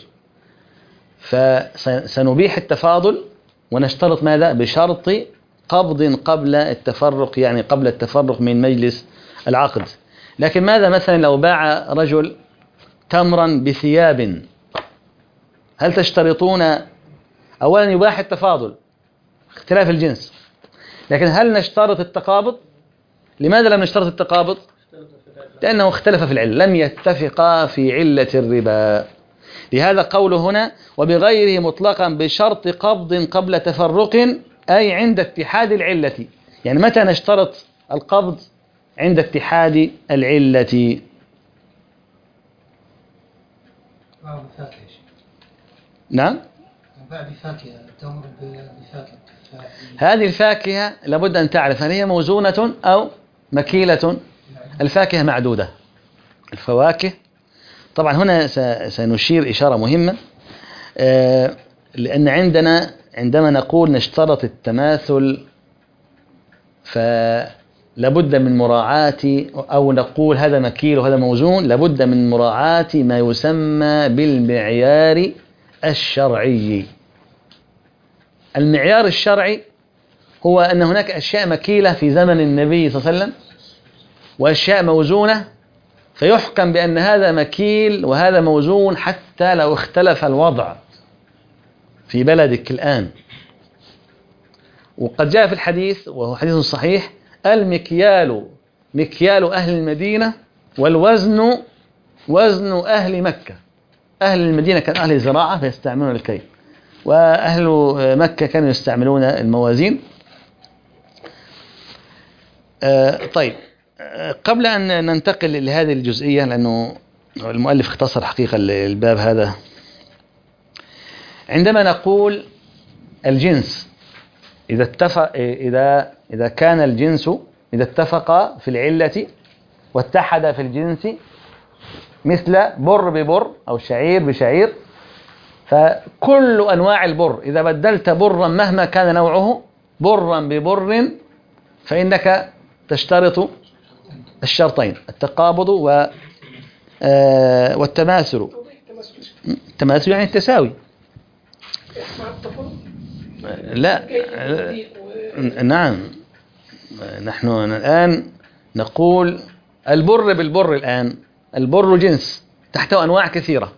فسنبيح التفاضل ونشترط ماذا؟ بشرط قبض قبل التفرق، يعني قبل التفرق من مجلس العقد. لكن ماذا مثلا لو باع رجل تمرا بثياب، هل تشترطون؟ أولا يباح التفاضل اختلاف الجنس، لكن هل نشترط التقابض؟ لماذا لم نشترط التقابض؟ لأنه اختلف في العلة، لم يتفقا في علة الربا. لهذا قوله هنا وبغيره مطلقا بشرط قبض قبل تفرق، أي عند اتحاد العلة. يعني متى نشترط القبض؟ عند اتحاد العلة. نعم. هذه الفاكهة لابد أن تعرف هل هي موزونة أو مكيلة. الفاكهة معدودة، الفواكه. طبعا هنا سنشير إشارة مهمة، لأن عندنا عندما نقول نشترط التماثل فلابد من مراعاة، أو نقول هذا مكيل وهذا موزون، لابد من مراعاة ما يسمى بالمعيار الشرعي. المعيار الشرعي هو أن هناك أشياء مكيلة في زمن النبي صلى الله عليه وسلم وأشياء موزونة، فيحكم بأن هذا مكيل وهذا موزون حتى لو اختلف الوضع في بلدك الآن. وقد جاء في الحديث وهو حديث صحيح: المكيال مكيال أهل المدينة والوزن وزن أهل مكة. أهل المدينة كان أهل الزراعة فيستعملون الكيل، وأهل مكة كانوا يستعملون الموازين. آه طيب، آه قبل أن ننتقل لهذه الجزئية، لأنه المؤلف اختصر حقيقة الباب هذا، عندما نقول الجنس إذا اتفق إذا إذا كان الجنس إذا اتفق في العلة واتحد في الجنس، مثل بر ببر أو شعير بشعير، فكل أنواع البر إذا بدلت برا مهما كان نوعه برا ببر فإنك تشترط الشرطين: التقابض و والتماثل. التماثل يعني التساوي. لا، نعم، نحن الآن نقول البر بالبر. الآن البر جنس تحته أنواع كثيرة.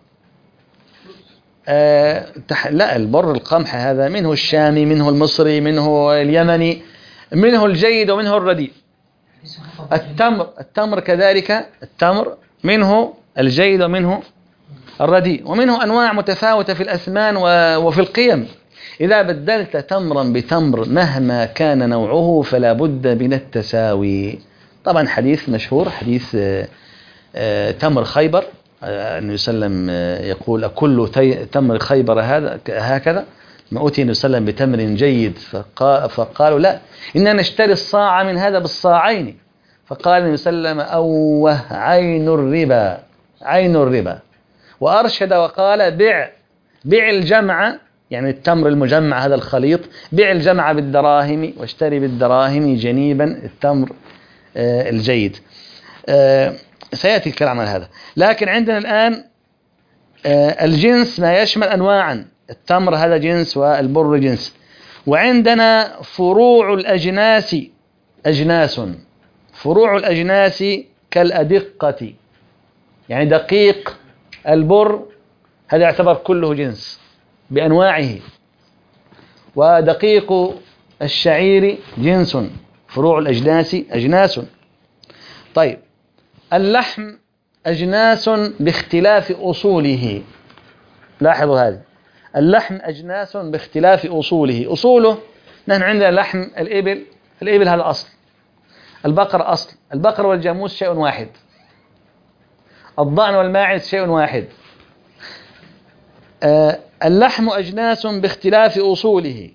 أه تح... لا، البر القمح هذا منه الشامي، منه المصري، منه اليمني، منه الجيد ومنه الرديء. التمر التمر كذلك، التمر منه الجيد ومنه الرديء، ومنه أنواع متفاوتة في الأثمان وفي القيم. إذا بدلت تمرا بتمر مهما كان نوعه فلا بد من التساوي. طبعا حديث مشهور، حديث تمر خيبر، النبي صلى الله عليه وسلم يقول: أكل تمر خيبر هذا هكذا؟ ما أوتي النبي صلى الله عليه وسلم بتمر جيد، فقالوا: لا، إننا نشتري الصاع من هذا بالصاعين. فقال النبي صلى الله عليه وسلم: أوه عين الربا، عين الربا. وأرشد وقال: بع بع الجمع، يعني التمر المجمع هذا الخليط، بع الجمع بالدراهم واشتري بالدراهم جنيبا التمر آه الجيد. آه سيأتي الكلام عن هذا. لكن عندنا الآن آه الجنس ما يشمل أنواعا، التمر هذا جنس والبر جنس، وعندنا فروع الأجناس أجناس. فروع الأجناس كالأدقة، يعني دقيق البر هذا يعتبر كله جنس بأنواعه، ودقيق الشعير جنس، فروع الأجناس أجناس. طيب اللحم أجناس باختلاف أصوله، لاحظوا هذا، اللحم أجناس باختلاف أصوله. أصوله نحن عندنا لحم الإبل، الإبل هذا أصل، البقر أصل، البقر والجاموس شيء واحد، الضأن والماعز شيء واحد. آه اللحم أجناس باختلاف أصوله،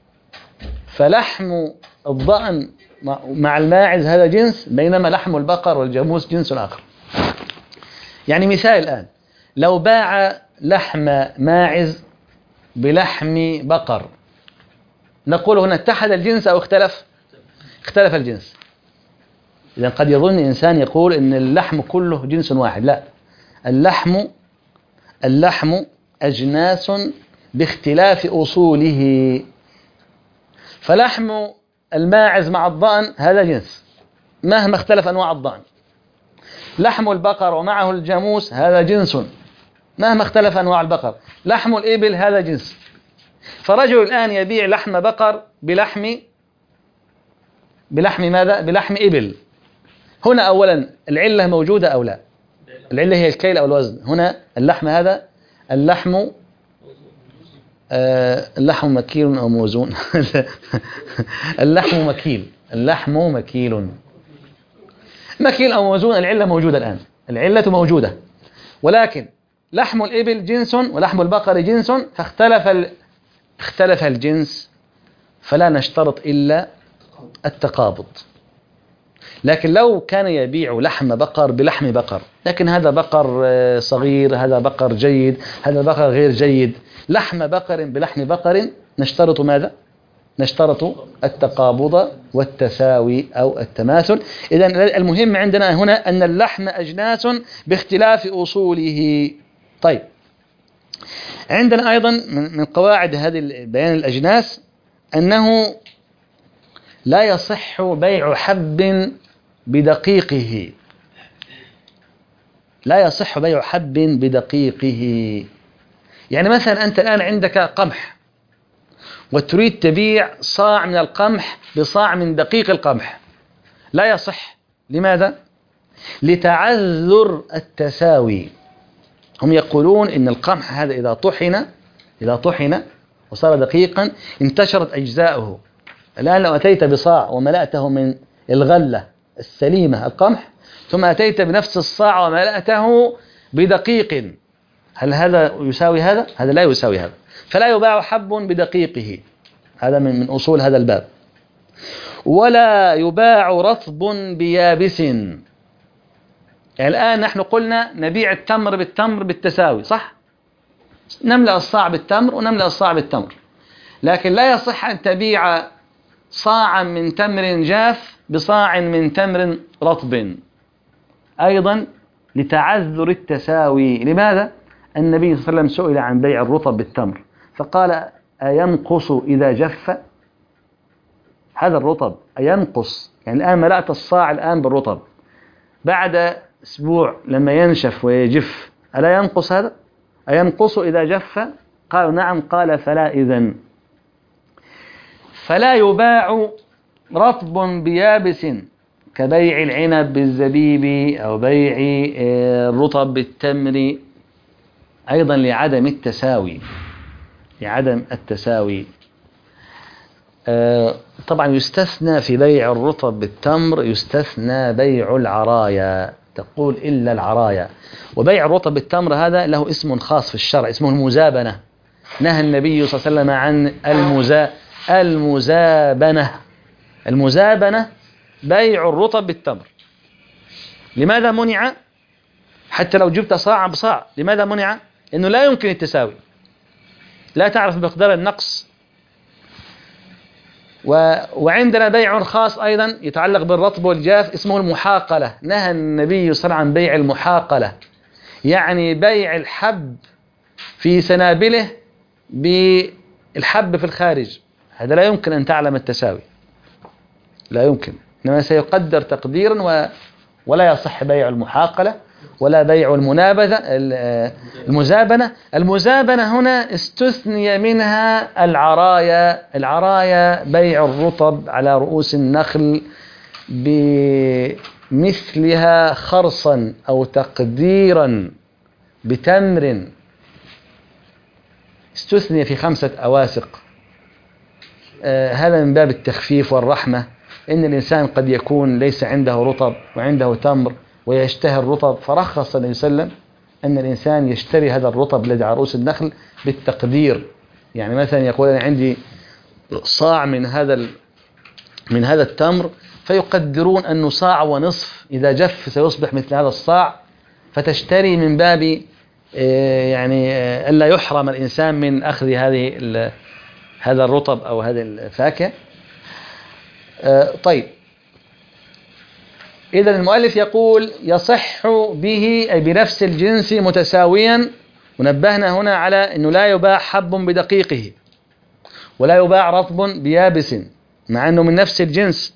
فلحم الضأن مع الماعز هذا جنس، بينما لحم البقر والجاموس جنس آخر. يعني مثال الآن، لو باع لحم ماعز بلحم بقر، نقول هنا اتحد الجنس أو اختلف؟ اختلف الجنس. إذا قد يظن إنسان يقول إن اللحم كله جنس واحد، لا، اللحم اللحم أجناس باختلاف أصوله، فلحم الماعز مع الضأن هذا جنس مهما اختلف أنواع الضأن، لحم البقر ومعه الجاموس هذا جنس مهما اختلف أنواع البقر، لحم الإبل هذا جنس. فرجل الآن يبيع لحم بقر بلحم بلحم ماذا؟ بلحم إبل. هنا أولا العلة موجودة أو لا؟ العلة هي الكيل أو الوزن. هنا اللحم هذا اللحم آه اللحم مكيل أو موزون اللحم مكيل، اللحم مكيل مكيل أو موزون، العلة موجودة الآن، العلة موجودة، ولكن لحم الإبل جنس ولحم البقر جنس، فاختلف ال... اختلف الجنس، فلا نشترط إلا التقابض. لكن لو كان يبيع لحم بقر بلحم بقر، لكن هذا بقر صغير، هذا بقر جيد، هذا بقر غير جيد، لحم بقر بلحم بقر، نشترط ماذا؟ نشترط التقابض والتساوي أو التماثل. إذن المهم عندنا هنا أن اللحم أجناس باختلاف أصوله. طيب عندنا أيضا من قواعد هذه بيان الأجناس أنه لا يصح بيع حب بدقيقه، لا يصح بيع حب بدقيقه. يعني مثلا أنت الآن عندك قمح وتريد تبيع صاع من القمح بصاع من دقيق القمح، لا يصح. لماذا؟ لتعذر التساوي. هم يقولون إن القمح هذا إذا طحن إذا طحن وصار دقيقا انتشرت أجزاؤه. الآن لو أتيت بصاع وملأته من الغلة السليمة القمح، ثم أتيت بنفس الصاع وملأته بدقيق، هل هذا يساوي هذا؟ هذا لا يساوي هذا، فلا يباع حب بدقيقه. هذا من من أصول هذا الباب. ولا يباع رطب بيابس. يعني الآن نحن قلنا نبيع التمر بالتمر بالتساوي، صح؟ نملأ الصاع بالتمر ونملأ الصاع بالتمر، لكن لا يصح أن تبيع صاعا من تمر جاف بصاع من تمر رطب، أيضا لتعذر التساوي. لماذا؟ النبي صلى الله عليه وسلم سئل عن بيع الرطب بالتمر فقال: أينقص إذا جف؟ هذا الرطب أينقص؟ يعني الآن ملأت الصاع الآن بالرطب، بعد أسبوع لما ينشف ويجف ألا ينقص هذا؟ أينقص إذا جف؟ قالوا نعم. قال: فلا إذن فلا يباع رطب بيابس كبيع العنب بالزبيب أو بيع الرطب بالتمر، أيضا لعدم التساوي، لعدم التساوي. طبعا يستثنى في بيع الرطب بالتمر، يستثنى بيع العرايا، تقول إلا العرايا. وبيع الرطب بالتمر هذا له اسم خاص في الشرع، اسمه المزابنة. نهى النبي صلى الله عليه وسلم عن المزا المزابنة. المزابنة بيع الرطب بالتمر. لماذا منع؟ حتى لو جبت صاع بصاع، لماذا منع؟ إنه لا يمكن التساوي، لا تعرف مقدار النقص. و... وعندنا بيع خاص أيضا يتعلق بالرطب والجاف اسمه المحاقلة. نهى النبي صلى الله عليه وسلم عن بيع المحاقلة، يعني بيع الحب في سنابله بالحب في الخارج. هذا لا يمكن أن تعلم التساوي، لا يمكن. إنما سيقدر تقديرا و ولا يصح بيع المحاقلة ولا بيع المنابذة المزابنة. المزابنة هنا استثني منها العرايا. العرايا بيع الرطب على رؤوس النخل بمثلها خرصا أو تقديرا بتمر، استثني في خمسة أواسق. آه هذا من باب التخفيف والرحمة، إن الإنسان قد يكون ليس عنده رطب وعنده تمر ويشتهي الرطب، فرخص النبي صلى الله عليه وسلم أن الإنسان يشتري هذا الرطب الذي على رؤوس النخل بالتقدير. يعني مثلا يقول أنا عندي صاع من هذا من هذا التمر، فيقدرون أنه صاع ونصف إذا جف سيصبح مثل هذا الصاع، فتشتري من باب يعني ألا يحرم الإنسان من أخذ هذه هذا الرطب أو هذه الفاكهة. طيب، إذن المؤلف يقول يصح به أي بنفس الجنس متساويا، ونبهنا هنا على أنه لا يباع حب بدقيقه ولا يباع رطب بيابس مع أنه من نفس الجنس،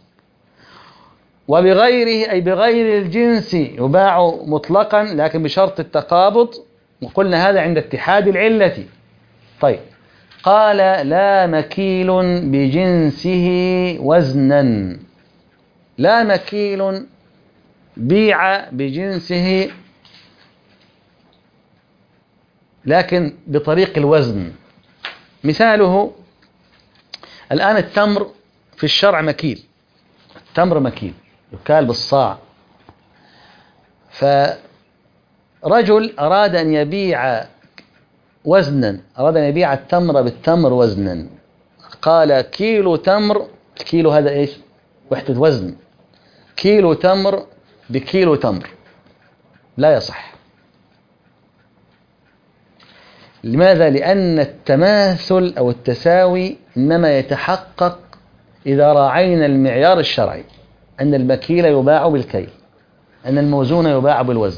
وبغيره أي بغير الجنس يباع مطلقا لكن بشرط التقابض، وقلنا هذا عند اتحاد العلة. طيب، قال لا مكيل بجنسه وزنا. لا مكيل بيع بجنسه لكن بطريق الوزن. مثاله الآن التمر في الشرع مكيل، التمر مكيل يكال بالصاع. فرجل أراد أن يبيع وزنا، أراد أن يبيع التمر بالتمر وزنا، قال كيلو تمر، الكيلو هذا إيش؟ وحدة وزن، كيلو تمر بكيلو تمر، لا يصح. لماذا؟ لأن التماثل أو التساوي إنما يتحقق إذا راعينا المعيار الشرعي، أن المكيل يباع بالكيل، أن الموزون يباع بالوزن.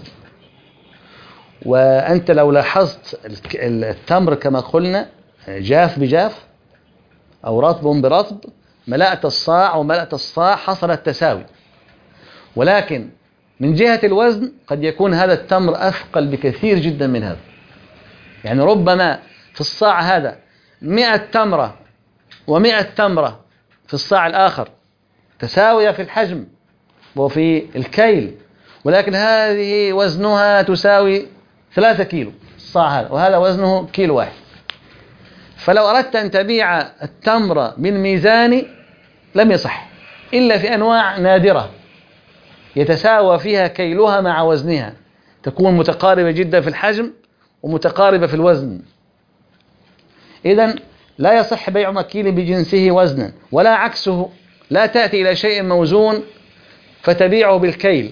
وأنت لو لاحظت التمر كما قلنا جاف بجاف أو رطب برطب، ملأت الصاع وملأت الصاع حصل التساوي، ولكن من جهة الوزن قد يكون هذا التمر أثقل بكثير جدا من هذا. يعني ربما في الصاع هذا مئة تمرة ومئة تمرة في الصاع الآخر تساوية في الحجم وفي الكيل، ولكن هذه وزنها تساوي ثلاثة كيلو الصاع هذا، وهذا وزنه كيلو واحد. فلو أردت أن تبيع التمر بالميزان لم يصح إلا في أنواع نادرة يتساوى فيها كيلها مع وزنها، تكون متقاربة جدا في الحجم ومتقاربة في الوزن. إذن لا يصح بيع مكيل بجنسه وزنا، ولا عكسه، لا تأتي إلى شيء موزون فتبيعه بالكيل،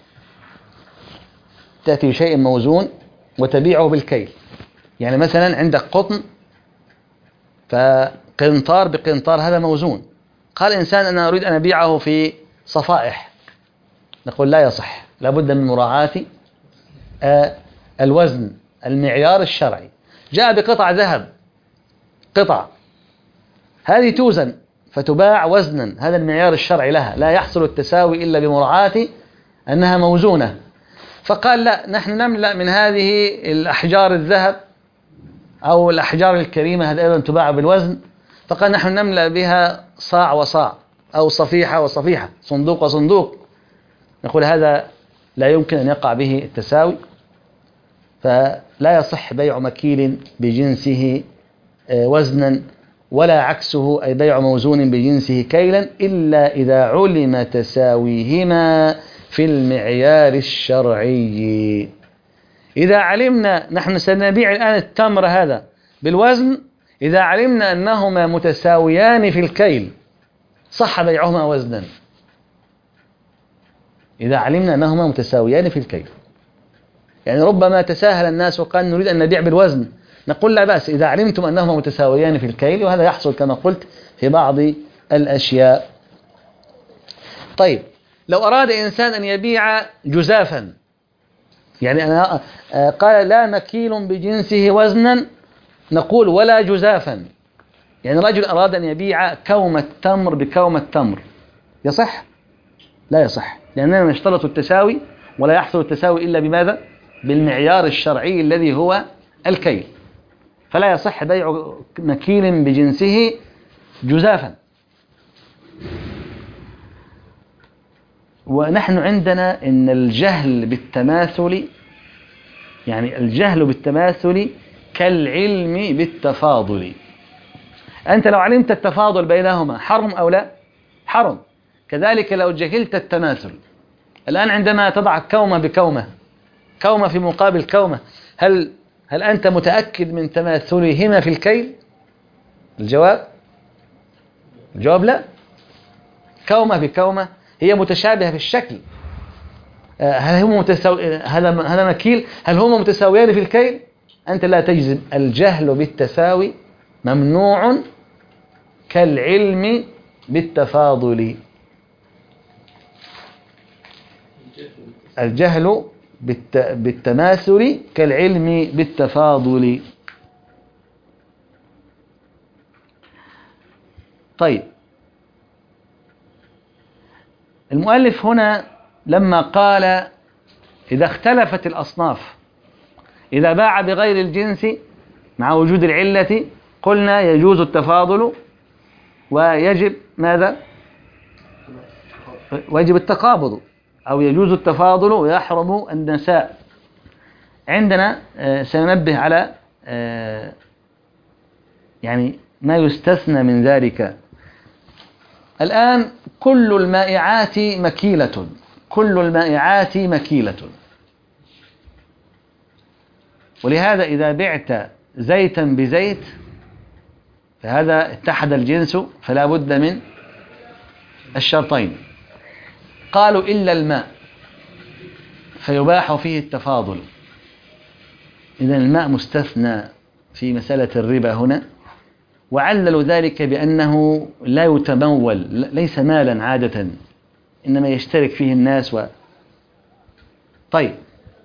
تأتي بشيء موزون وتبيعه بالكيل. يعني مثلا عندك قطن، فقنطار بقنطار هذا موزون، قال إنسان أنا أريد أن أبيعه في صفائح، نقول لا يصح، لابد من مراعاة الوزن، المعيار الشرعي. جاء بقطع ذهب، قطع هذه توزن فتباع وزنا، هذا المعيار الشرعي لها، لا يحصل التساوي إلا بمراعاة أنها موزونة. فقال لا، نحن نملأ من هذه الأحجار الذهب أو الأحجار الكريمة، هذا أيضا تباع بالوزن، فقال نحن نملأ بها صاع وصاع أو صفيحة وصفيحة، صندوق وصندوق. نقول هذا لا يمكن أن يقع به التساوي، فلا يصح بيع مكيل بجنسه وزنا ولا عكسه أي بيع موزون بجنسه كيلا، إلا إذا علم تساويهما في المعيار الشرعي. إذا علمنا، نحن سنبيع الآن التمر هذا بالوزن، إذا علمنا أنهما متساويان في الكيل صح بيعهما وزنا، إذا علمنا أنهما متساويان في الكيل. يعني ربما تساهل الناس وقال نريد أن نبيع بالوزن، نقول لا بأس إذا علمتم أنهما متساويان في الكيل، وهذا يحصل كما قلت في بعض الأشياء. طيب، لو أراد إنسان أن يبيع جزافا، يعني أنا قال لا مكيل بجنسه وزنا، نقول ولا جزافا. يعني رجل أراد أن يبيع كوم التمر بكوم التمر، يصح؟ لا يصح، لأننا نشترط التساوي، ولا يحصل التساوي إلا بماذا؟ بالمعيار الشرعي الذي هو الكيل. فلا يصح بيع مكيل بجنسه جزافا. ونحن عندنا إن الجهل بالتماثل، يعني الجهل بالتماثل كالعلم بالتفاضل. أنت لو علمت التفاضل بينهما حرم أو لا؟ حرم. كذلك لو جهلت التماثل. الآن عندما تضع كومة بكومة، كومة في مقابل كومة، هل هل أنت متأكد من تماثلهما في الكيل؟ الجواب الجواب لا. كومة بكومة هي متشابهة في الشكل، هل هم متساو... هذا هذا مكيل، هل هما متساويان في الكيل؟ أنت لا تجزم. الجهل بالتساوي ممنوع كالعلم بالتفاضل. الجهل بالت... بالتماثل كالعلم بالتفاضل. طيب، المؤلف هنا لما قال إذا اختلفت الأصناف، إذا باع بغير الجنس مع وجود العلة، قلنا يجوز التفاضل ويجب ماذا؟ ويجب التقابض، أو يجوز التفاضل ويحرم النساء. عندنا سننبه على يعني ما يستثنى من ذلك. الآن كل المائعات مكيلة، كل المائعات مكيلة، ولهذا إذا بعت زيتا بزيت فهذا اتحد الجنس، فلا بد من الشرطين. قالوا إلا الماء فيباح فيه التفاضل. إذن الماء مستثنى في مسألة الربا هنا، وعللوا ذلك بأنه لا يتمول، ليس مالا عادة، إنما يشترك فيه الناس. و... طيب،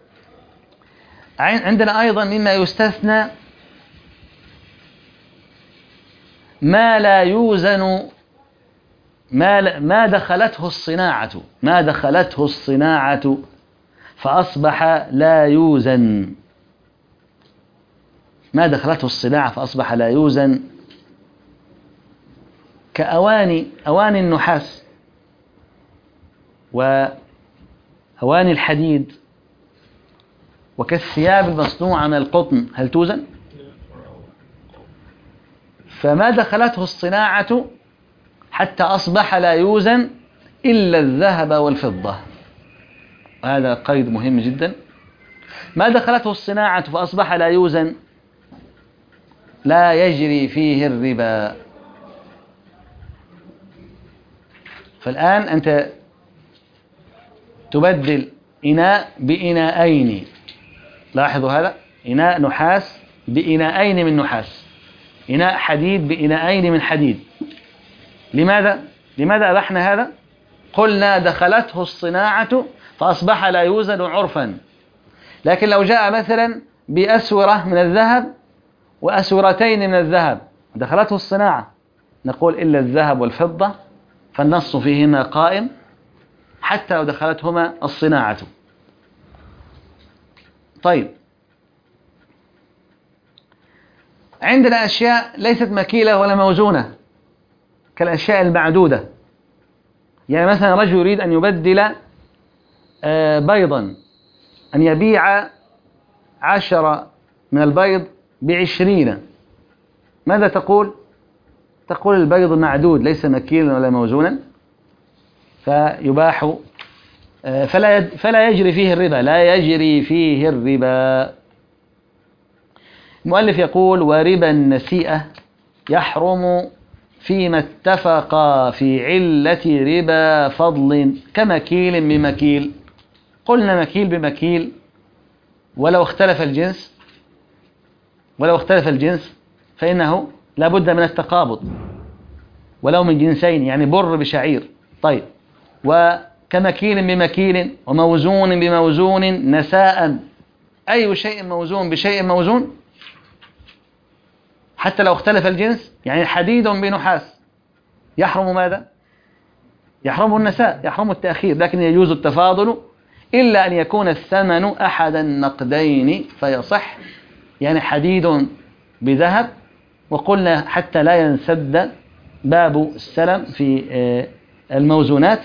عندنا أيضا مما يستثنى ما لا يوزن، ما, ما دخلته الصناعة، ما دخلته الصناعة فأصبح لا يوزن، ما دخلته الصناعة فأصبح لا يوزن، كأواني أواني النحاس وأواني الحديد وكالثياب المصنوعة من القطن، هل توزن؟ فما دخلته الصناعة حتى أصبح لا يوزن إلا الذهب والفضة. هذا قيد مهم جدا. ما دخلته الصناعة فأصبح لا يوزن لا يجري فيه الربا. فالآن أنت تبدل إناء بإناءين، لاحظوا هذا، إناء نحاس بإناءين من نحاس، إناء حديد بإناءين من حديد. لماذا؟ لماذا أبحنا هذا؟ قلنا دخلته الصناعة فأصبح لا يوزن عرفا. لكن لو جاء مثلا بأسورة من الذهب وأسورتين من الذهب، دخلته الصناعة، نقول إلا الذهب والفضة، فالنص فيهما قائم حتى لو دخلتهما الصناعة. طيب، عندنا أشياء ليست مكيلة ولا موزونة كالأشياء المعدودة. يعني مثلا رجل يريد أن يبدل بيضا، أن يبيع عشرة من البيض بعشرين، ماذا تقول؟ تقول البيض معدود ليس مكيلا ولا موزونا، فيباح، فلا فلا يجري فيه الربا، لا يجري فيه الربا. المؤلف يقول: وربا النسيئة يحرم فيما اتفقا في علة ربا فضل كمكيل بمكيل. قلنا مكيل بمكيل ولو اختلف الجنس، ولو اختلف الجنس فإنه لا بد من التقابض ولو من جنسين، يعني بر بشعير. طيب، وكمكيل بمكيل وموزون بموزون نساء، أي شيء موزون بشيء موزون حتى لو اختلف الجنس، يعني حديد بنحاس، يحرم ماذا؟ يحرم النساء، يحرم التأخير، لكن يجوز التفاضل إلا أن يكون الثمن أحد النقدين فيصح، يعني حديد بذهب، وقلنا حتى لا ينسد باب السلم في الموزونات.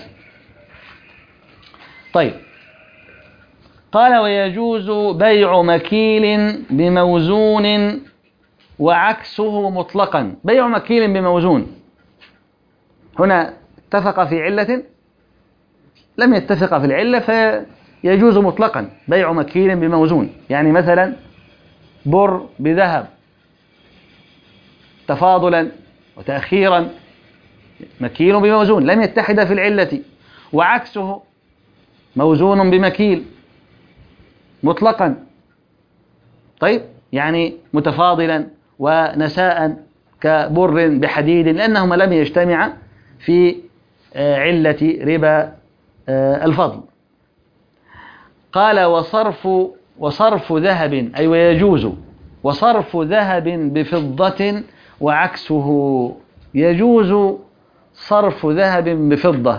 طيب، قال ويجوز بيع مكيل بموزون وعكسه مطلقا. بيع مكيل بموزون هنا اتفق في علة، لم يتفق في العلة فيجوز مطلقا بيع مكيل بموزون، يعني مثلا بر بذهب تفاضلا وتأخيرا، مكيل بموزون لم يتحد في العلة، وعكسه موزون بمكيل مطلقا. طيب، يعني متفاضلا ونساء كبر بحديد، لأنهما لم يجتمعا في علة ربا الفضل. قال وصرف وصرف ذهب، أي ويجوز وصرف ذهب بفضة وعكسه. يجوز صرف ذهب بفضة.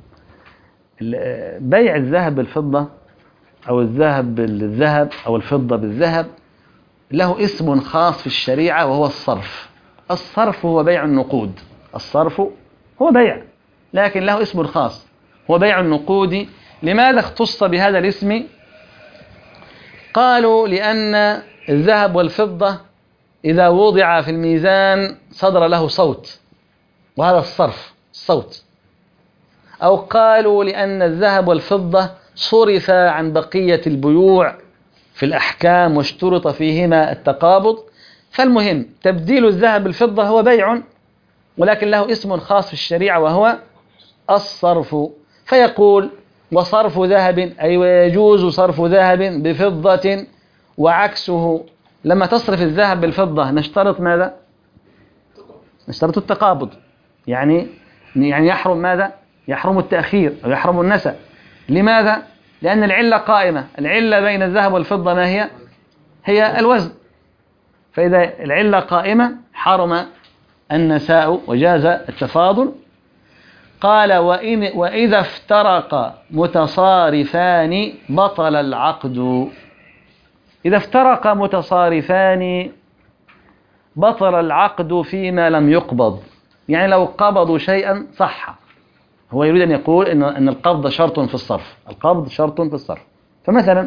بيع الذهب بالفضة أو الذهب بالذهب أو الفضة بالذهب له اسم خاص في الشريعة وهو الصرف. الصرف هو بيع النقود، الصرف هو بيع، لكن له اسم خاص هو بيع النقود. لماذا اختص بهذا الاسم؟ قالوا لأن الذهب والفضة إذا وضع في الميزان صدر له صوت، وهذا الصرف الصوت. أو قالوا لأن الذهب والفضة صرف عن بقية البيوع في الأحكام واشترط فيهما التقابض. فالمهم تبديل الذهب بالفضة هو بيع، ولكن له اسم خاص في الشريعة وهو الصرف. فيقول وصرف ذهب، أي ويجوز صرف ذهب بفضة وعكسه. لما تصرف الذهب بالفضة نشترط ماذا؟ نشترط التقابض، يعني يعني يحرم ماذا؟ يحرم التأخير أو يحرم النسأ. لماذا؟ لأن العلة قائمة، العلة بين الذهب والفضة ما هي؟ هي الوزن. فإذا العلة قائمة حرم النساء وجاز التفاضل. قال وإن وإذا افترق متصارفان بطل العقد. إذا افترق متصارفان بطل العقد فيما لم يقبض، يعني لو قبضوا شيئا صح. هو يريد أن يقول إن أن القبض شرط في الصرف، القبض شرط في الصرف. فمثلا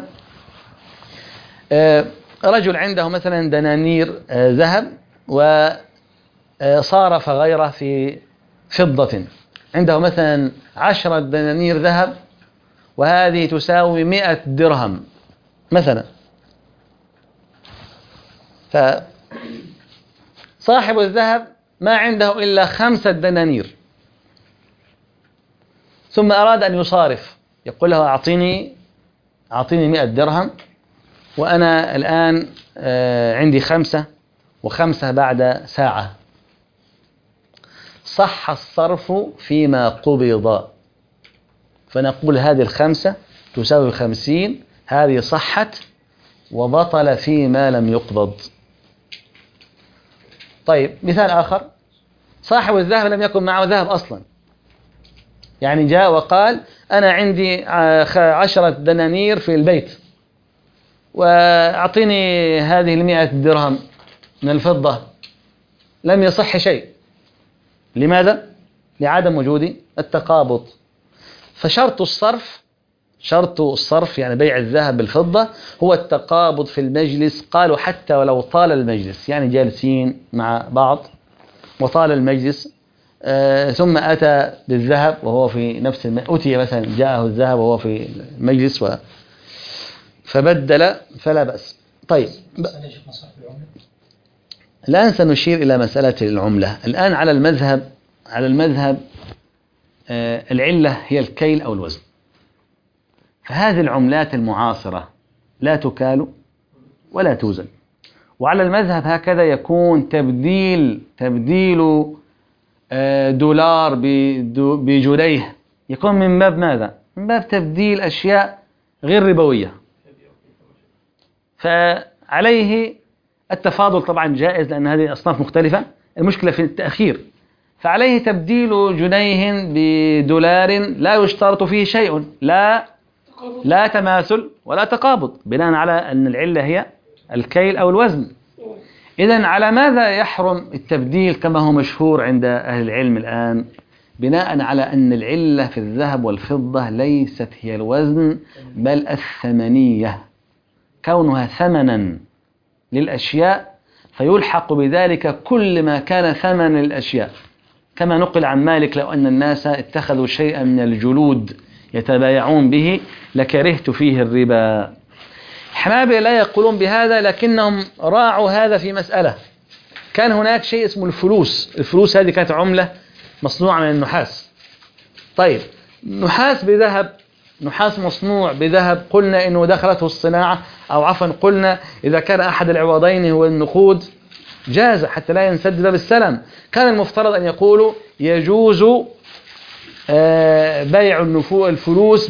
رجل عنده مثلا دنانير ذهب وصارف غيره في فضة، عنده مثلا عشرة دنانير ذهب وهذه تساوي مئة درهم مثلا. فصاحب الذهب ما عنده إلا خمسة دنانير، ثم أراد أن يصارف، يقول له أعطيني أعطيني مئة درهم، وأنا الآن عندي خمسة وخمسة بعد ساعة. صح الصرف فيما قبض، فنقول هذه الخمسة تساوي خمسين، هذه صحت، وبطل فيما لم يقبض. طيب مثال آخر، صاحب الذهب لم يكن معه ذهب أصلا، يعني جاء وقال أنا عندي عشرة دنانير في البيت وأعطيني هذه المئة درهم من الفضة، لم يصح شيء. لماذا؟ لعدم وجود التقابض. فشرط الصرف شرط الصرف يعني بيع الذهب بالفضة هو التقابض في المجلس. قالوا حتى ولو طال المجلس، يعني جالسين مع بعض وطال المجلس آه ثم أتى بالذهب وهو في نفس الم... أتي مثلا جاءه الذهب وهو في المجلس و... فبدل فلا بأس. طيب الآن سنشير إلى مسألة العملة. الآن على المذهب على المذهب آه العلة هي الكيل أو الوزن. فهذه العملات المعاصرة لا تكال ولا توزن، وعلى المذهب هكذا يكون تبديل تبديل دولار بجنيه يكون من باب ماذا؟ من باب تبديل أشياء غير ربوية. فعليه التفاضل طبعا جائز لأن هذه أصناف مختلفة. المشكلة في التأخير، فعليه تبديل جنيه بدولار لا يشترط فيه شيء، لا لا تماثل ولا تقابض، بناء على أن العلة هي الكيل أو الوزن. إذن على ماذا يحرم التبديل كما هو مشهور عند أهل العلم الآن؟ بناء على أن العلة في الذهب والفضة ليست هي الوزن بل الثمنية، كونها ثمنا للأشياء فيلحق بذلك كل ما كان ثمن الأشياء، كما نقل عن مالك: لو أن الناس اتخذوا شيئا من الجلود يتبايعون به لكرهت فيه الربا. الحنابلة لا يقولون بهذا، لكنهم راعوا هذا في مسألة. كان هناك شيء اسمه الفلوس، الفلوس هذه كانت عملة مصنوعة من النحاس. طيب، نحاس بذهب، نحاس مصنوع بذهب، قلنا إنه دخلته الصناعة، أو عفوا قلنا إذا كان أحد العوضين هو النقود جاز حتى لا ينسد باب السلم. كان المفترض أن يقولوا يجوز بيع الفلوس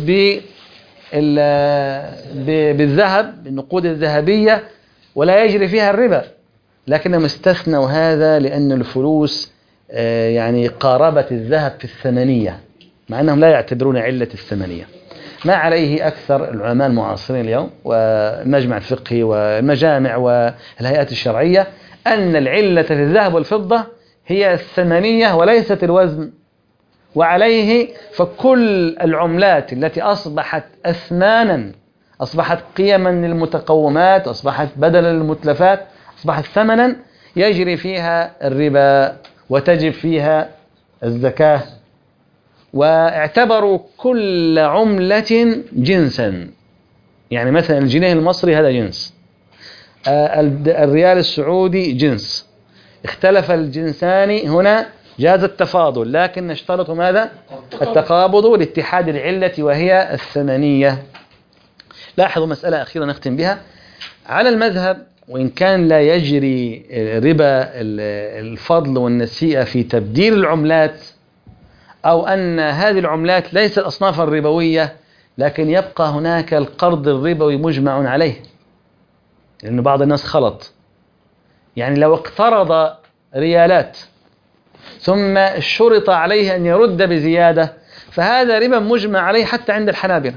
بالذهب، بالنقود الذهبية، ولا يجري فيها الربا، لكنهم استثنوا هذا لأن الفلوس يعني قاربت الذهب في الثمنية، مع أنهم لا يعتبرون علة الثمنية. ما عليه أكثر العلماء المعاصرين اليوم والمجمع الفقهي والمجامع والهيئات الشرعية أن العلة في الذهب والفضة هي الثمنية وليست الوزن. وعليه فكل العملات التي أصبحت أثمانا، أصبحت قيما للمتقومات، أصبحت بدلا للمتلفات، أصبحت ثمنا، يجري فيها الربا وتجب فيها الزكاة. واعتبروا كل عملة جنسا، يعني مثلا الجنيه المصري هذا جنس، الريال السعودي جنس، اختلف الجنسان هنا جاز التفاضل، لكن نشترط ماذا؟ التقابض لاتحاد العلة وهي الثمنية. لاحظوا مسألة أخيرة نختم بها. على المذهب، وإن كان لا يجري ربا الفضل والنسيئة في تبديل العملات، أو أن هذه العملات ليست أصنافا ربوية، لكن يبقى هناك القرض الربوي مجمع عليه، لأن بعض الناس خلط. يعني لو اقترض ريالات ثم شرط عليه أن يرد بزيادة، فهذا ربا مجمع عليه حتى عند الحنابلة،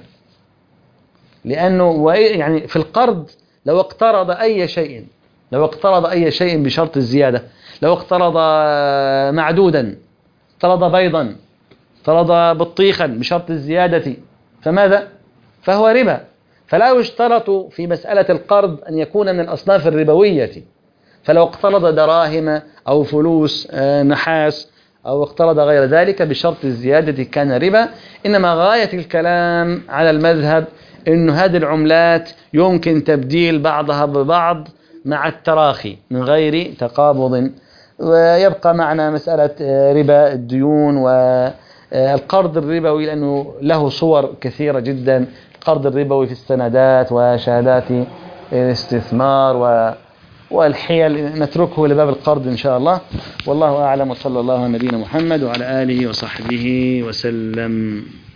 لأنه يعني في القرض لو اقترض أي شيء، لو اقترض أي شيء بشرط الزيادة، لو اقترض معدودا، اقترض بيضا، اقترض بطيخا بشرط الزيادة، فماذا؟ فهو ربا. فلا يشترط في مسألة القرض أن يكون من الأصناف الربوية. فلو اقترض دراهم أو فلوس نحاس أو اقترض غير ذلك بشرط الزيادة كان ربا. إنما غاية الكلام على المذهب إن هذه العملات يمكن تبديل بعضها ببعض مع التراخي من غير تقابض. ويبقى معنا مسألة ربا الديون والقرض الربوي، لأنه له صور كثيرة جدا. القرض الربوي في السندات وشهادات الاستثمار و والحيل نتركه لباب القرض إن شاء الله. والله أعلم، وصلى الله على نبينا محمد وعلى آله وصحبه وسلم.